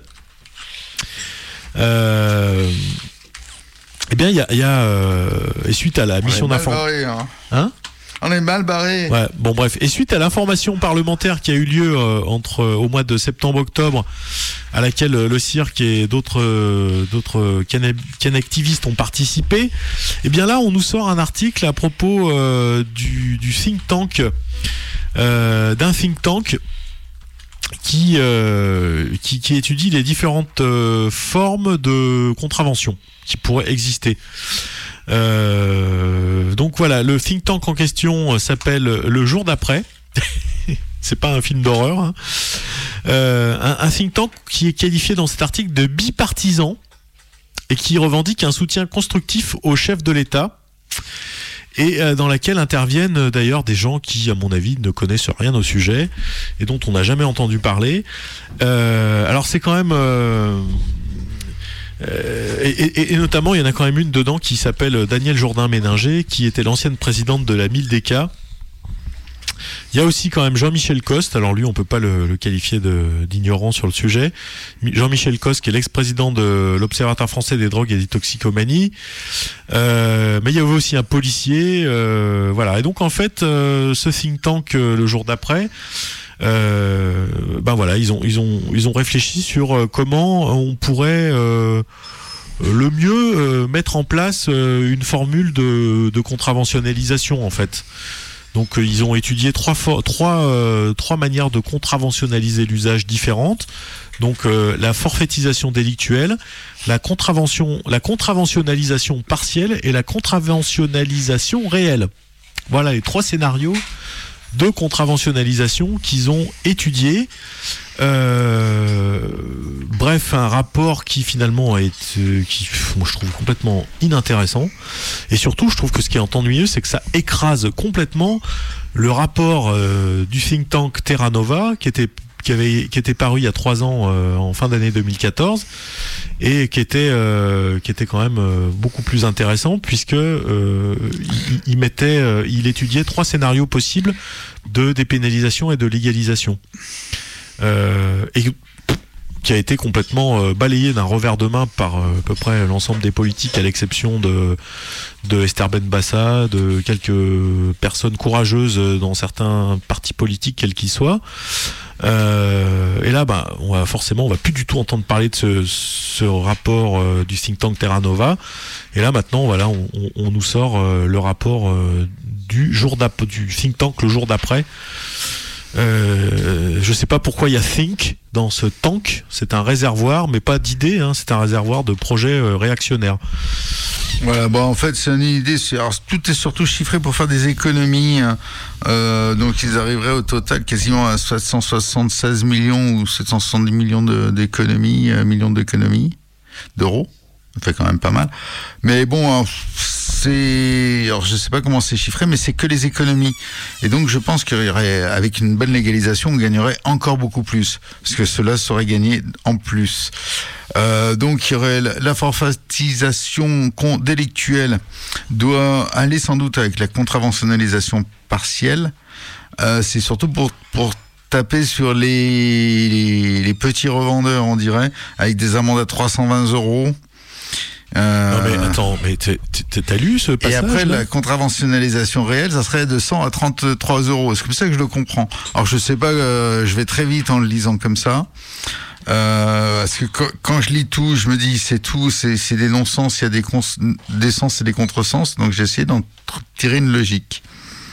Euh, eh bien il y a, y a euh, et suite à la mission d'information, hein, hein on est mal barré. Ouais, bon bref. Et suite à l'information parlementaire qui a eu lieu euh, entre euh, au mois de septembre-octobre, à laquelle euh, le cirque et d'autres euh, d'autres cannactivistes ont participé, eh bien là on nous sort un article à propos euh, du, du think tank, euh, d'un think tank qui euh, qui, qui étudie les différentes euh, formes de contravention qui pourraient exister. Euh, donc voilà, le think tank en question s'appelle Le Jour d'après. C'est pas un film d'horreur. Hein. Euh, un, un think tank qui est qualifié dans cet article de bipartisan et qui revendique un soutien constructif au chef de l'État et euh, dans laquelle interviennent d'ailleurs des gens qui, à mon avis, ne connaissent rien au sujet et dont on n'a jamais entendu parler. Euh, alors c'est quand même... Euh, Euh, et, et, et notamment, il y en a quand même une dedans qui s'appelle Danielle Jourdain-Méninger, qui était l'ancienne présidente de la Mildeka. Il y a aussi quand même Jean-Michel Coste. Alors lui, on peut pas le, le qualifier de, d'ignorant sur le sujet. Jean-Michel Coste, qui est l'ex-président de l'Observatoire français des drogues et des toxicomanies. Euh, mais il y avait aussi un policier. Euh, voilà. Et donc en fait, euh, ce think tank, euh, le jour d'après. Euh, ben voilà, ils ont ils ont ils ont réfléchi sur euh, comment on pourrait euh, le mieux euh, mettre en place euh, une formule de, de contraventionnalisation en fait. Donc euh, ils ont étudié trois for- trois euh, trois manières de contraventionnaliser l'usage différentes. Donc euh, la forfaitisation délictuelle, la contravention, la contraventionnalisation partielle et la contraventionnalisation réelle. Voilà les trois scénarios de contraventionnalisation qu'ils ont étudié. Euh, bref, un rapport qui finalement est, euh, qui, moi je trouve complètement inintéressant. Et surtout, je trouve que ce qui est ennuyeux, c'est que ça écrase complètement le rapport euh, du think tank Terra Nova, qui était qui avait qui était paru il y a trois ans euh, en fin d'année deux mille quatorze et qui était euh, qui était quand même euh, beaucoup plus intéressant puisque euh, il, il mettait euh, il étudiait trois scénarios possibles de dépénalisation et de légalisation euh, et qui a été complètement euh, balayé d'un revers de main par euh, à peu près l'ensemble des politiques, à l'exception de, de Esther Benbassa, de quelques personnes courageuses dans certains partis politiques, quels qu'ils soient. Euh, et là, bah, on va forcément, on va plus du tout entendre parler de ce, ce rapport euh, du think tank Terra Nova. Et là, maintenant, voilà, on, on, on nous sort euh, le rapport euh, du jour d'après, du think tank le jour d'après. Euh, je sais pas pourquoi il y a think dans ce tank. C'est un réservoir, mais pas d'idées. Hein, c'est un réservoir de projets euh, réactionnaires. Voilà, bon, en fait, c'est une idée. C'est, alors, tout est surtout chiffré pour faire des économies. Euh, donc, ils arriveraient au total quasiment à sept cent soixante-seize millions ou sept cent soixante-dix millions de, d'économies, euh, millions d'économies d'euros. Ça fait quand même pas mal. Mais bon, c'est, alors je sais pas comment c'est chiffré, mais c'est que les économies. Et donc, je pense qu'il y aurait, avec une bonne légalisation, on gagnerait encore beaucoup plus. Parce que cela serait gagné en plus. Euh, donc, il y aurait la forfaitisation délictuelle doit aller sans doute avec la contraventionnalisation partielle. Euh, c'est surtout pour, pour taper sur les, les, les petits revendeurs, on dirait, avec des amendes à trois cent vingt euros. Euh... Non mais attends, mais t'as lu ce passage? Et après, là la contraventionnalisation réelle, ça serait de cent à trente-trois euros. C'est comme ça que je le comprends. Alors je sais pas, euh, je vais très vite en le lisant comme ça. Euh, parce que quand, quand je lis tout, je me dis c'est tout, c'est, c'est des non-sens, il y a des, cons, des sens et des contresens. Donc j'ai essayé d'en tirer une logique.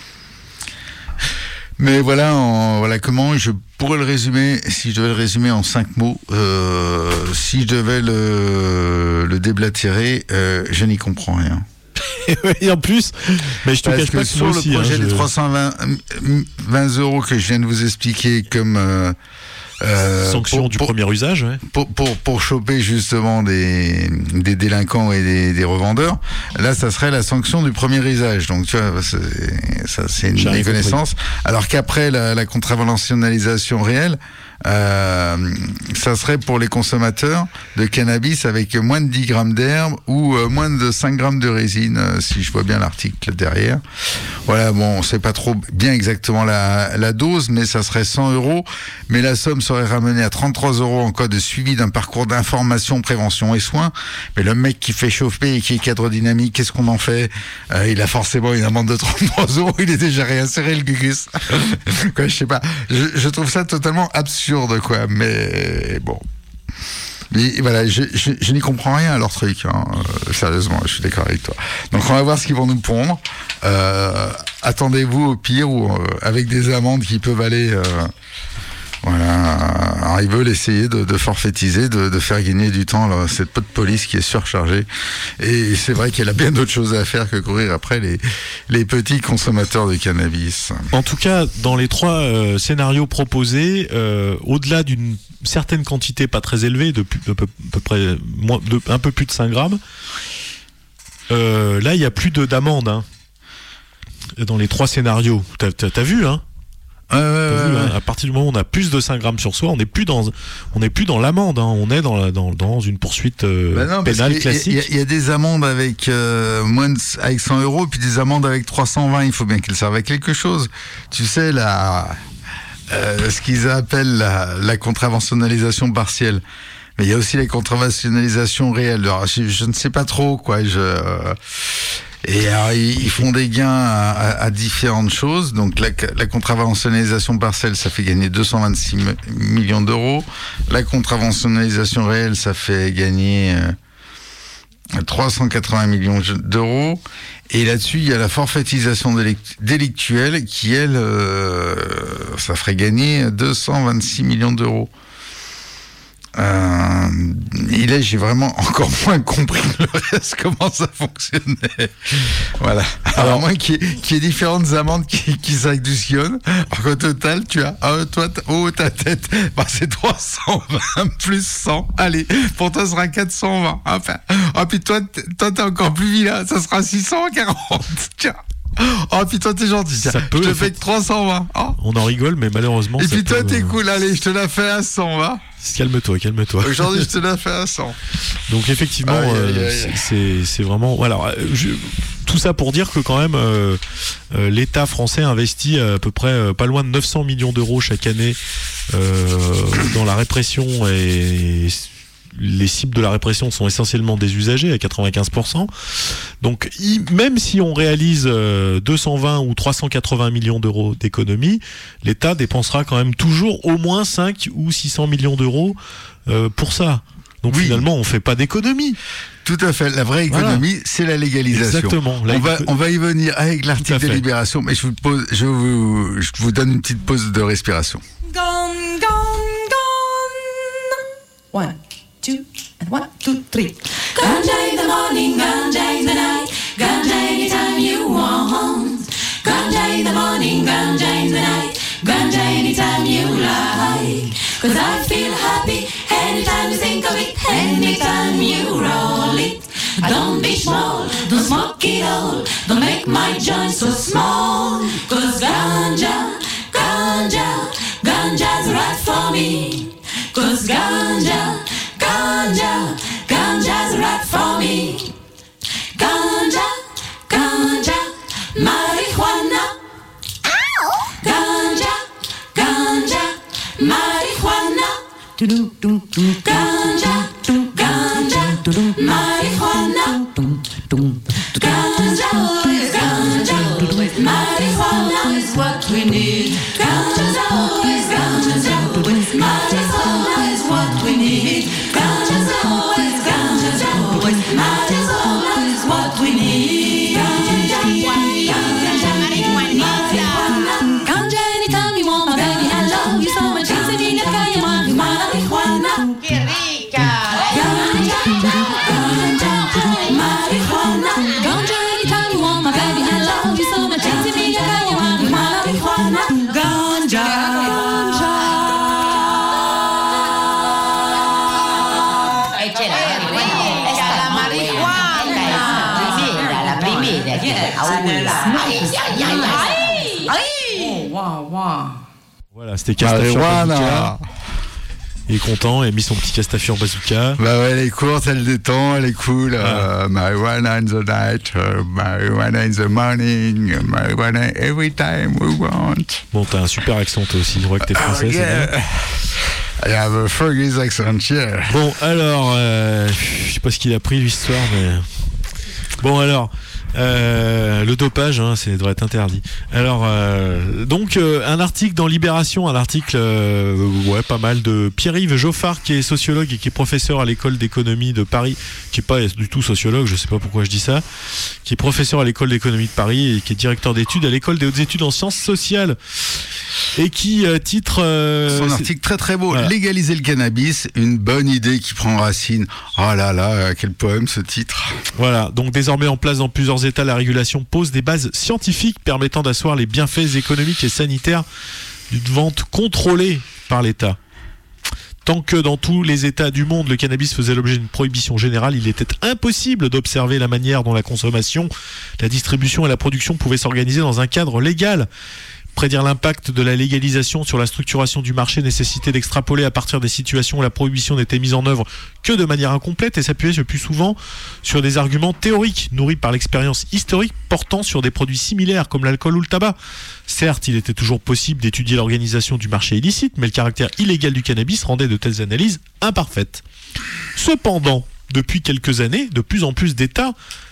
Mais voilà, en, voilà comment je pourrais le résumer, si je devais le résumer en cinq mots, euh, si je devais le, le déblatérer, euh, je n'y comprends rien. Et en plus, mais je te Parce cache que pas que sur moi le aussi, projet hein, des je- trois cent vingt euros que je viens de vous expliquer comme euh, euh, sanction pour, du pour, premier usage, ouais. pour, pour, pour choper justement des, des délinquants et des, des revendeurs, là ça serait la sanction du premier usage. Donc tu vois, c'est, ça c'est une J'ai rien méconnaissance. Alors qu'après la, la contraventionnalisation réelle, Euh, ça serait pour les consommateurs de cannabis avec moins de dix grammes d'herbe ou euh, moins de cinq grammes de résine, euh, si je vois bien l'article derrière. Voilà, bon, on sait pas trop bien exactement la, la dose, mais ça serait cent euros. Mais la somme serait ramenée à trente-trois euros en cas de suivi d'un parcours d'information, prévention et soins. Mais le mec qui fait chauffer et qui est cadre dynamique, qu'est-ce qu'on en fait? euh, Il a forcément une amende de trente-trois euros, il est déjà réinséré, le gugus. Quoi, je sais pas. Je, je trouve ça totalement absurde. De quoi, mais bon. Mais voilà, je, je, je n'y comprends rien à leur truc, hein. Euh, sérieusement, je suis d'accord avec toi. Donc on va voir ce qu'ils vont nous pondre. Euh, attendez-vous au pire ou euh, avec des amendes qui peuvent aller. Euh, voilà, alors ils veulent essayer de, de forfaitiser, de, de faire gagner du temps là, cette pote de police qui est surchargée. Et c'est vrai qu'elle a bien d'autres choses à faire que courir après les, les petits consommateurs de cannabis. En tout cas, dans les trois euh, scénarios proposés, euh, au-delà d'une certaine quantité pas très élevée, de, pu- de peu, peu près moins, de, un peu plus de cinq grammes, euh, là il n'y a plus de, d'amende. Hein. Dans les trois scénarios, t'as, t'as, t'as vu, hein? Ouais, ouais, T'as vu, ouais, hein, ouais. à partir du moment où on a plus de cinq grammes sur soi, on n'est plus dans, on n'est plus dans l'amende, hein, on est dans, la, dans, dans une poursuite euh, Bah non, parce pénale qu'il y a- classique. Il y, a- il y a des amendes avec euh, moins de, avec cent euros, puis des amendes avec trois cent vingt. Il faut bien qu'elles servent à quelque chose. Tu sais, la, euh, ce qu'ils appellent la, la contraventionnalisation partielle. Mais il y a aussi la contraventionnalisation réelle. Alors, je, je ne sais pas trop, quoi. Je, euh, et alors, ils, ils font des gains à, à, à différentes choses. Donc, la, la contraventionnalisation partielle, ça fait gagner deux cent vingt-six mi- millions d'euros. La contraventionnalisation réelle, ça fait gagner euh, trois cent quatre-vingts millions d'euros. Et là-dessus, il y a la forfaitisation délect- délictuelle qui, elle, euh, ça ferait gagner deux cent vingt-six millions d'euros. Euh, et là, j'ai vraiment encore moins compris le reste, comment ça fonctionnait. Voilà. Alors, Alors, moins qu'il y, ait- qu'il y ait différentes amendes qui, qui s'additionnent. Alors qu'au total, tu as, ah, toi, t- oh, ta tête, bah, c'est trois cent vingt plus cent. Allez, pour toi, ce sera quatre cent vingt. Enfin, oh, puis toi, t- toi, t'es encore plus vilain. Ça sera six cent quarante. Tiens. Oh, puis toi, t'es gentil. Tiens. Ça peut, je te en fais fait. que trois cent vingt. Oh. On en rigole, mais malheureusement. Et ça puis toi, peut, t'es euh, cool. Allez, je te la fais à cent, va. Calme-toi, calme-toi. Aujourd'hui, je te la fais à cent. Donc effectivement, Aïe, aïe, euh, aïe. c'est- c'est c'est vraiment. Alors, euh, je- tout ça pour dire que quand même, euh, euh, l'État français investit à peu près euh, pas loin de neuf cents millions d'euros chaque année euh, dans la répression, et les cibles de la répression sont essentiellement des usagers à quatre-vingt-quinze pour cent. Donc i- même si on réalise euh, deux cent vingt ou trois cent quatre-vingts millions d'euros d'économies, l'État dépensera quand même toujours au moins cinq ou six cents millions d'euros euh, pour ça. Donc Oui. finalement, on fait pas d'économie. Tout à fait. La vraie économie, Voilà. c'est la légalisation. Exactement. La- On va, on va y venir avec Tout l'article à de fait. Libération, mais je vous, pose, je, vous, je vous donne une petite pause de respiration. Gone, gone, gone. One, two, and one, two, three. Ganja in the morning, ganja in the night, ganja anytime you want. Ganja in the morning, ganja in the night, ganja anytime you like. Cause I feel happy anytime you think of it, anytime you roll it. Don't be small, don't smoke it all, don't make my joints so small. Cause ganja, ganja, ganja's right for me. Cause ganja, ganja, ganja's right for me. Ganja, ganja, marijuana. Ganja, ganja, marijuana. Ganja, ganja, marijuana. Ganja, always ganja, marijuana is what we need. Ganja's always ganja, marijuana is what we need. Ganja's always ganja, marijuana is what we need. Ganja, ganja, marijuana. Ganja anytime you want, my baby, I love you so much. It's a gina kaya marijuana. ¡Qué rica! Ganja, ganja, marijuana. Ganja c'è la marijuana. Sta la marijuana. La primera, la primera. Ai, ai, ai, ai. Wow, wow. Voilà, c'était Castafiore Bazooka. Il est content, il a mis son petit Castafiore Bazooka. Bah ouais, elle est courte, elle détend, elle est cool. Ah. Uh, marijuana in the night, uh, marijuana in the morning, uh, marijuana every time we want. Bon, t'as un super accent toi aussi, je vois que t'es français. Oh, yeah. C'est bien. I have a Fergie's accent, yeah. Bon, alors, euh, je sais pas ce qu'il a pris l'histoire, mais... Bon, alors... Euh, le dopage, hein, ça devrait être interdit. Alors, euh, donc, euh, un article dans Libération, un article, euh, ouais, pas mal de Pierre-Yves Joffard, qui est sociologue et qui est professeur à l'école d'économie de Paris, qui est pas du tout sociologue, je sais pas pourquoi je dis ça, qui est professeur à l'école d'économie de Paris et qui est directeur d'études à l'école des hautes études en sciences sociales, et qui euh, titre euh, son article très très beau. Voilà. Légaliser le cannabis, une bonne idée qui prend racine. Oh là là, quel poème ce titre. Voilà, donc désormais en place dans plusieurs États, la régulation pose des bases scientifiques permettant d'asseoir les bienfaits économiques et sanitaires d'une vente contrôlée par l'État. Tant que dans tous les États du monde, le cannabis faisait l'objet d'une prohibition générale, il était impossible d'observer la manière dont la consommation, la distribution et la production pouvaient s'organiser dans un cadre légal. Prédire l'impact de la légalisation sur la structuration du marché nécessitait d'extrapoler à partir des situations où la prohibition n'était mise en œuvre que de manière incomplète et s'appuyer le plus souvent sur des arguments théoriques nourris par l'expérience historique portant sur des produits similaires comme l'alcool ou le tabac. Certes, il était toujours possible d'étudier l'organisation du marché illicite, mais le caractère illégal du cannabis rendait de telles analyses imparfaites. Cependant, depuis quelques années, de plus en plus d'États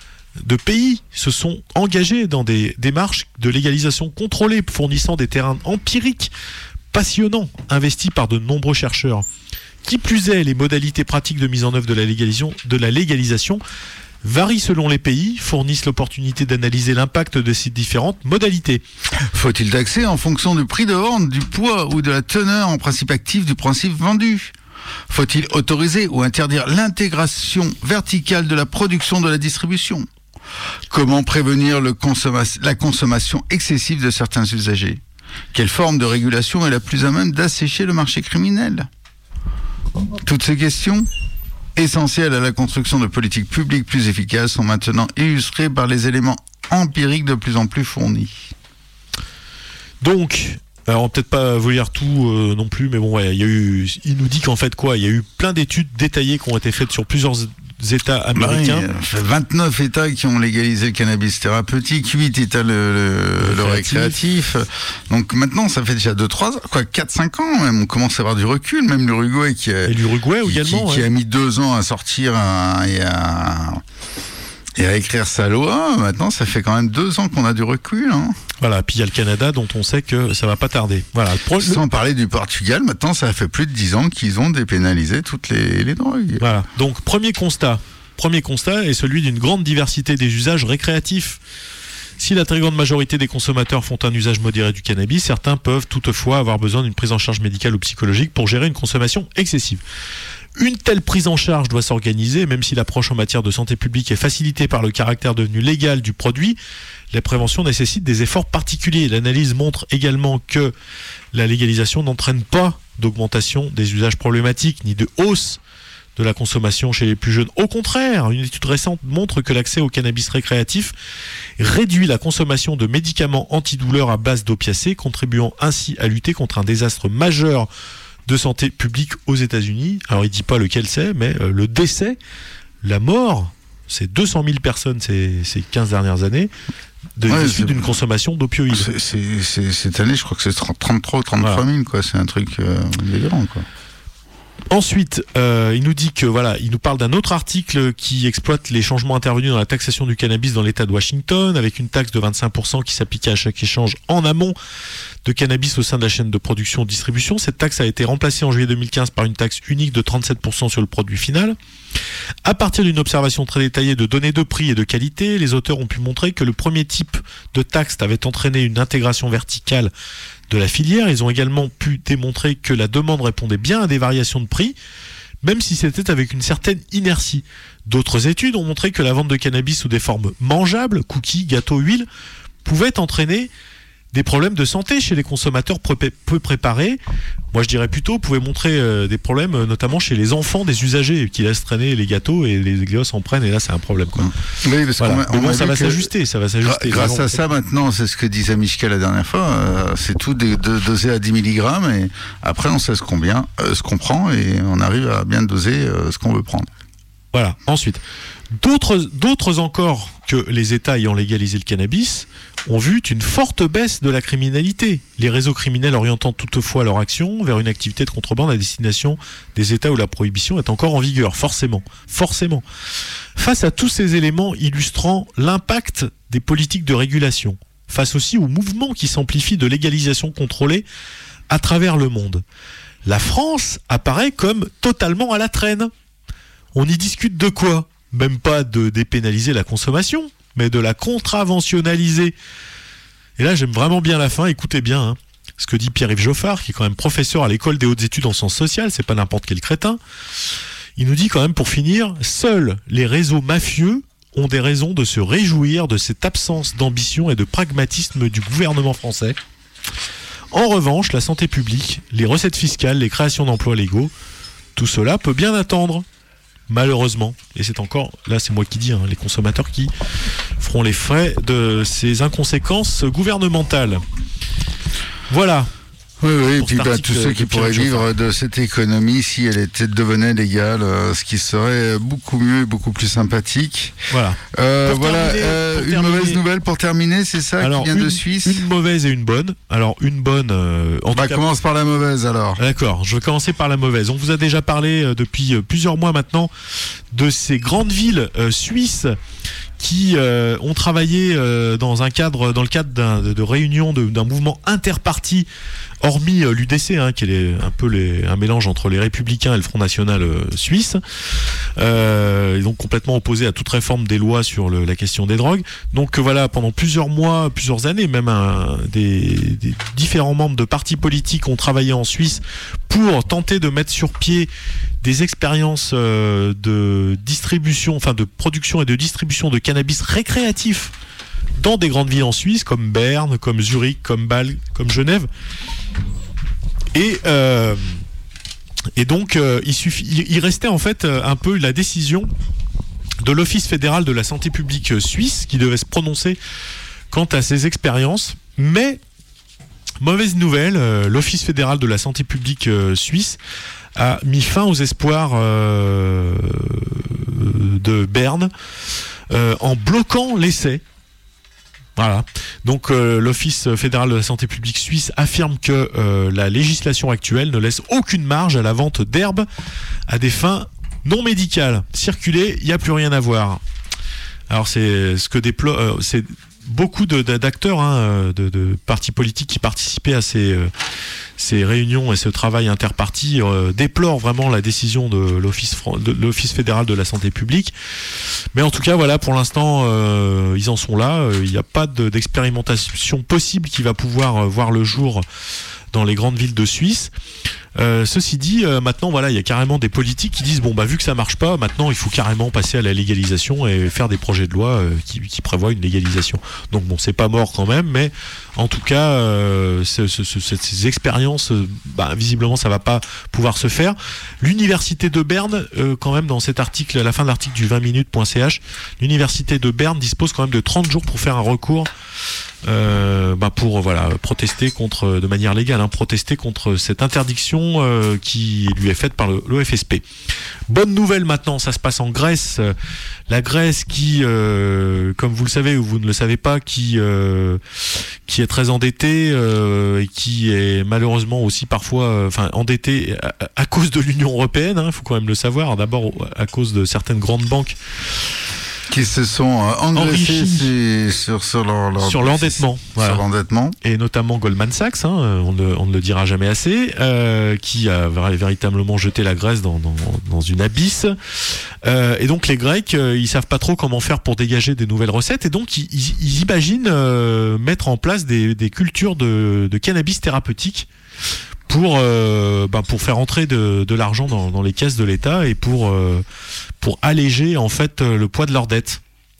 de pays se sont engagés dans des démarches de légalisation contrôlée, fournissant des terrains empiriques passionnants, investis par de nombreux chercheurs. Qui plus est, les modalités pratiques de mise en œuvre de la légalisation, de la légalisation varient selon les pays, fournissent l'opportunité d'analyser l'impact de ces différentes modalités. Faut-il taxer en fonction du prix de vente, du poids ou de la teneur en principe actif du principe vendu ? Faut-il autoriser ou interdire l'intégration verticale de la production de la distribution ? Comment prévenir le consomma- la consommation excessive de certains usagers ? Quelle forme de régulation est la plus à même d'assécher le marché criminel ? Toutes ces questions, essentielles à la construction de politiques publiques plus efficaces, sont maintenant illustrées par les éléments empiriques de plus en plus fournis. Donc, alors on va peut-être pas vous lire tout euh, non plus, mais bon, ouais, il y a eu, il nous dit qu'en fait quoi, il y a eu plein d'études détaillées qui ont été faites sur plusieurs États américains. Bah oui, vingt-neuf États qui ont légalisé le cannabis thérapeutique, huit États le, le, le, le récréatif. Donc maintenant, ça fait déjà deux trois ans, quoi, quatre cinq ans même, on commence à avoir du recul, même l'Uruguay qui a, et l'Uruguay qui, également, qui, qui ouais. a mis deux ans à sortir un, et, à, et à écrire sa loi. Maintenant, ça fait quand même deux ans qu'on a du recul. Hein. Voilà, puis il y a le Canada dont on sait que ça va pas tarder. Voilà. Le pro- Sans parler du Portugal, maintenant ça fait plus de dix ans qu'ils ont dépénalisé toutes les, les drogues. Voilà. Donc premier constat, premier constat est celui d'une grande diversité des usages récréatifs. Si la très grande majorité des consommateurs font un usage modéré du cannabis, certains peuvent toutefois avoir besoin d'une prise en charge médicale ou psychologique pour gérer une consommation excessive. Une telle prise en charge doit s'organiser, même si l'approche en matière de santé publique est facilitée par le caractère devenu légal du produit. La prévention nécessite des efforts particuliers. L'analyse montre également que la légalisation n'entraîne pas d'augmentation des usages problématiques ni de hausse de la consommation chez les plus jeunes. Au contraire, une étude récente montre que l'accès au cannabis récréatif réduit la consommation de médicaments antidouleurs à base d'opiacés, contribuant ainsi à lutter contre un désastre majeur de santé publique aux États-Unis. Alors il dit pas lequel c'est, mais euh, le décès, la mort, c'est deux cent mille personnes ces, ces quinze dernières années de, ouais, issues d'une consommation d'opioïdes. C'est, c'est, c'est, cette année, je crois que c'est trente-trois ou trente-trois mille, quoi. C'est un truc euh, délirant, quoi. Ensuite, euh, il nous dit que voilà, il nous parle d'un autre article qui exploite les changements intervenus dans la taxation du cannabis dans l'État de Washington, avec une taxe de vingt-cinq pour cent qui s'appliquait à chaque échange en amont de cannabis au sein de la chaîne de production-distribution. Cette taxe a été remplacée en juillet deux mille quinze par une taxe unique de trente-sept pour cent sur le produit final. À partir d'une observation très détaillée de données de prix et de qualité, les auteurs ont pu montrer que le premier type de taxe avait entraîné une intégration verticale de la filière. Ils ont également pu démontrer que la demande répondait bien à des variations de prix, même si c'était avec une certaine inertie. D'autres études ont montré que la vente de cannabis sous des formes mangeables, cookies, gâteaux, huile, pouvait entraîner des problèmes de santé chez les consommateurs peu, peu préparés. Moi, je dirais plutôt, vous pouvez montrer euh, des problèmes, euh, notamment chez les enfants des usagers qui laissent traîner les gâteaux et les gosses en prennent, et là, c'est un problème, quoi. Oui, parce Voilà. qu'on a- on Mais bon, a ça vu va que- s'ajuster, ça va s'ajuster. Grâce Vraiment. à ça, maintenant, c'est ce que disait Mishka la dernière fois, euh, c'est tout de, de- dosé à dix milligrammes, et après, on sait ce qu'on, bien, euh, ce qu'on prend, et on arrive à bien doser euh, ce qu'on veut prendre. Voilà. Ensuite, d'autres, d'autres encore que les États ayant légalisé le cannabis ont vu une forte baisse de la criminalité. Les réseaux criminels orientant toutefois leur action vers une activité de contrebande à destination des États où la prohibition est encore en vigueur, forcément. Forcément. Face à tous ces éléments illustrant l'impact des politiques de régulation, face aussi aux mouvements qui s'amplifient de légalisation contrôlée à travers le monde, la France apparaît comme totalement à la traîne. On y discute de quoi ? Même pas de dépénaliser la consommation, mais de la contraventionnaliser. Et là, j'aime vraiment bien la fin, écoutez bien hein, ce que dit Pierre-Yves Joffard, qui est quand même professeur à l'école des hautes études en sciences sociales, c'est pas n'importe quel crétin. Il nous dit quand même, pour finir, seuls les réseaux mafieux ont des raisons de se réjouir de cette absence d'ambition et de pragmatisme du gouvernement français. En revanche, la santé publique, les recettes fiscales, les créations d'emplois légaux, tout cela peut bien attendre. Malheureusement, et c'est encore, là c'est moi qui dis, hein, les consommateurs qui feront les frais de ces inconséquences gouvernementales. Voilà. Oui, oui, et Pour puis cet bah, article tous ceux de qui Pierre pourraient Joffard. vivre de cette économie si elle était devenait légale, euh, ce qui serait beaucoup mieux et beaucoup plus sympathique. Voilà. Euh, Pour voilà, terminer, euh, pour une terminer- mauvaise nouvelle pour terminer, c'est ça Alors, qui vient une, de Suisse. une mauvaise et une bonne. Alors, une bonne. Euh, en Bah, tout cas, commence par la mauvaise alors. D'accord, je vais commencer par la mauvaise. On vous a déjà parlé euh, depuis euh, plusieurs mois maintenant de ces grandes villes euh, suisses qui euh, ont travaillé euh, dans un cadre, dans le cadre d'un, de, de réunion de- d'un mouvement interparti, hormis euh, l'U D C, hein, qui est les- un peu les, un mélange entre les Républicains et le Front National euh, suisse, euh, et donc complètement opposé à toute réforme des lois sur le- la question des drogues. Donc euh, voilà, pendant plusieurs mois, plusieurs années, même un, des, des différents membres de partis politiques ont travaillé en Suisse pour tenter de mettre sur pied des expériences euh, de distribution, enfin de production et de distribution de cannabis récréatif dans des grandes villes en Suisse, comme Berne, comme Zurich, comme Bâle, comme Genève. Et, euh, et donc, euh, il, suffit, il, il restait en fait euh, un peu la décision de l'Office fédéral de la santé publique euh, suisse qui devait se prononcer quant à ces expériences. Mais, mauvaise nouvelle, euh, l'Office fédéral de la santé publique euh, suisse a mis fin aux espoirs euh, de Berne euh, en bloquant l'essai. Voilà. Donc euh, l'Office fédéral de la santé publique suisse affirme que euh, la législation actuelle ne laisse aucune marge à la vente d'herbes à des fins non médicales. Circuler, il n'y a plus rien à voir. Alors c'est ce que déploie, euh, c'est beaucoup de, de, d'acteurs, hein, de, de partis politiques qui participaient à ces, euh, ces réunions et ce travail interparti euh, déplorent vraiment la décision de l'Office, de l'Office fédéral de la santé publique. Mais en tout cas, voilà, pour l'instant, euh, ils en sont là. Il n'y a pas de, d'expérimentation possible qui va pouvoir euh, voir le jour dans les grandes villes de Suisse. Euh, ceci dit, euh, maintenant, voilà, il y a carrément des politiques qui disent bon, bah, vu que ça marche pas, maintenant, il faut carrément passer à la légalisation et faire des projets de loi euh, qui, qui prévoient une légalisation. Donc, bon, c'est pas mort quand même, mais en tout cas, euh, ce, ce, ce, ces expériences, euh, bah, visiblement, ça va pas pouvoir se faire. L'université de Berne, euh, quand même, dans cet article, à la fin de l'article du vingt minutes point c h, l'université de Berne dispose quand même de trente jours pour faire un recours. Euh, bah pour voilà protester contre de manière légale, hein, protester contre cette interdiction euh, qui lui est faite par le, l'O F S P. Bonne nouvelle maintenant, ça se passe en Grèce. La Grèce qui, euh, comme vous le savez ou vous ne le savez pas, qui euh, qui est très endettée euh, et qui est malheureusement aussi parfois, euh, enfin endettée à, à cause de l'Union européenne. Il hein, faut quand même le savoir. D'abord à cause de certaines grandes banques qui se sont euh, engraissés sur, sur, leur, leur, sur l'endettement, voilà. Sur l'endettement. Et notamment Goldman Sachs, hein, on, ne, on ne le dira jamais assez, euh, qui a véritablement jeté la Grèce dans, dans, dans une abysse. Euh, et donc les Grecs, euh, ils savent pas trop comment faire pour dégager des nouvelles recettes, et donc ils, ils, ils imaginent euh, mettre en place des, des cultures de, de cannabis thérapeutique pour euh, bah, pour faire entrer de, de l'argent dans, dans les caisses de l'État et pour euh, pour alléger en fait le poids de leurs dettes.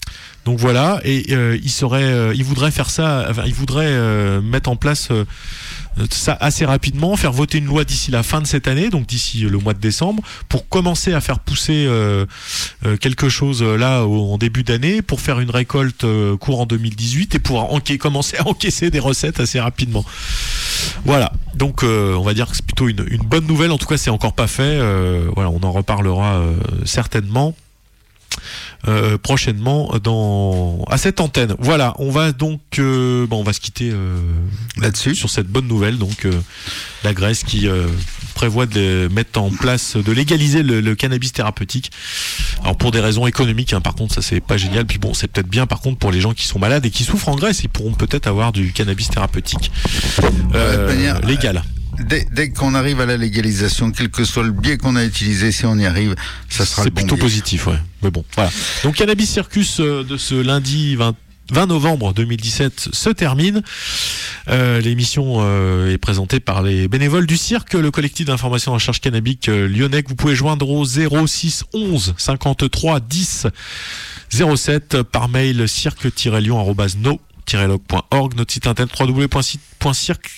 Donc voilà, et euh, il serait, euh, il voudrait faire ça, enfin, il voudrait euh, mettre en place euh, ça assez rapidement, faire voter une loi d'ici la fin de cette année, donc d'ici le mois de décembre, pour commencer à faire pousser euh, euh, quelque chose là au, en début d'année, pour faire une récolte euh, courant deux mille dix-huit et pour enca- commencer à encaisser des recettes assez rapidement. Voilà, donc euh, on va dire que c'est plutôt une, une bonne nouvelle. En tout cas, c'est encore pas fait. Euh, voilà, on en reparlera euh, certainement. Euh, prochainement dans à cette antenne. Voilà, on va donc euh, bon, on va se quitter euh, là-dessus sur cette bonne nouvelle. Donc euh, la Grèce qui euh, prévoit de mettre en place, de légaliser le, le cannabis thérapeutique. Alors pour des raisons économiques, hein, par contre, ça c'est pas génial. Puis bon, c'est peut-être bien par contre pour les gens qui sont malades et qui souffrent en Grèce, ils pourront peut-être avoir du cannabis thérapeutique euh, ouais, manière, légal. Dès, dès qu'on arrive à la légalisation, quel que soit le biais qu'on a utilisé, si on y arrive, ça sera c'est le bon plutôt biais. positif, ouais. Mais bon, voilà. Donc Cannabis Circus euh, de ce lundi vingt novembre deux mille dix-sept se termine. Euh, l'émission euh, est présentée par les bénévoles du cirque, le collectif d'information en recherche cannabique euh, lyonnais, que vous pouvez joindre au zéro six onze cinquante-trois dix zéro sept par mail cirque-lyon arobase no log point org, notre site internet w w w point cirque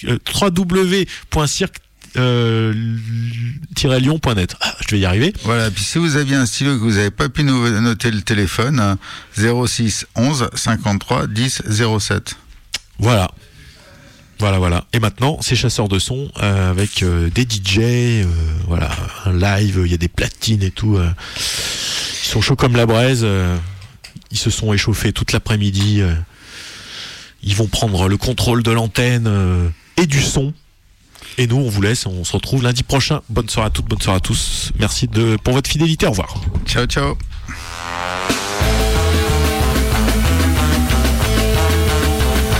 lyon point net. Ah, je vais y arriver. Voilà, puis si vous aviez un stylo que vous n'avez pas pu no- noter le téléphone, hein, zéro six onze cinquante-trois dix zéro sept. Voilà. Voilà, voilà. Et maintenant, c'est chasseurs de son euh, avec euh, des D J, euh, voilà, un live, il y a des platines et tout. Euh, ils sont chauds comme la braise. Euh, ils se sont échauffés toute l'après-midi. Euh, ils vont prendre le contrôle de l'antenne euh, et du son. Et nous, on vous laisse. On se retrouve lundi prochain. Bonne soirée à toutes, bonne soirée à tous. Merci de pour votre fidélité. Au revoir. Ciao, ciao.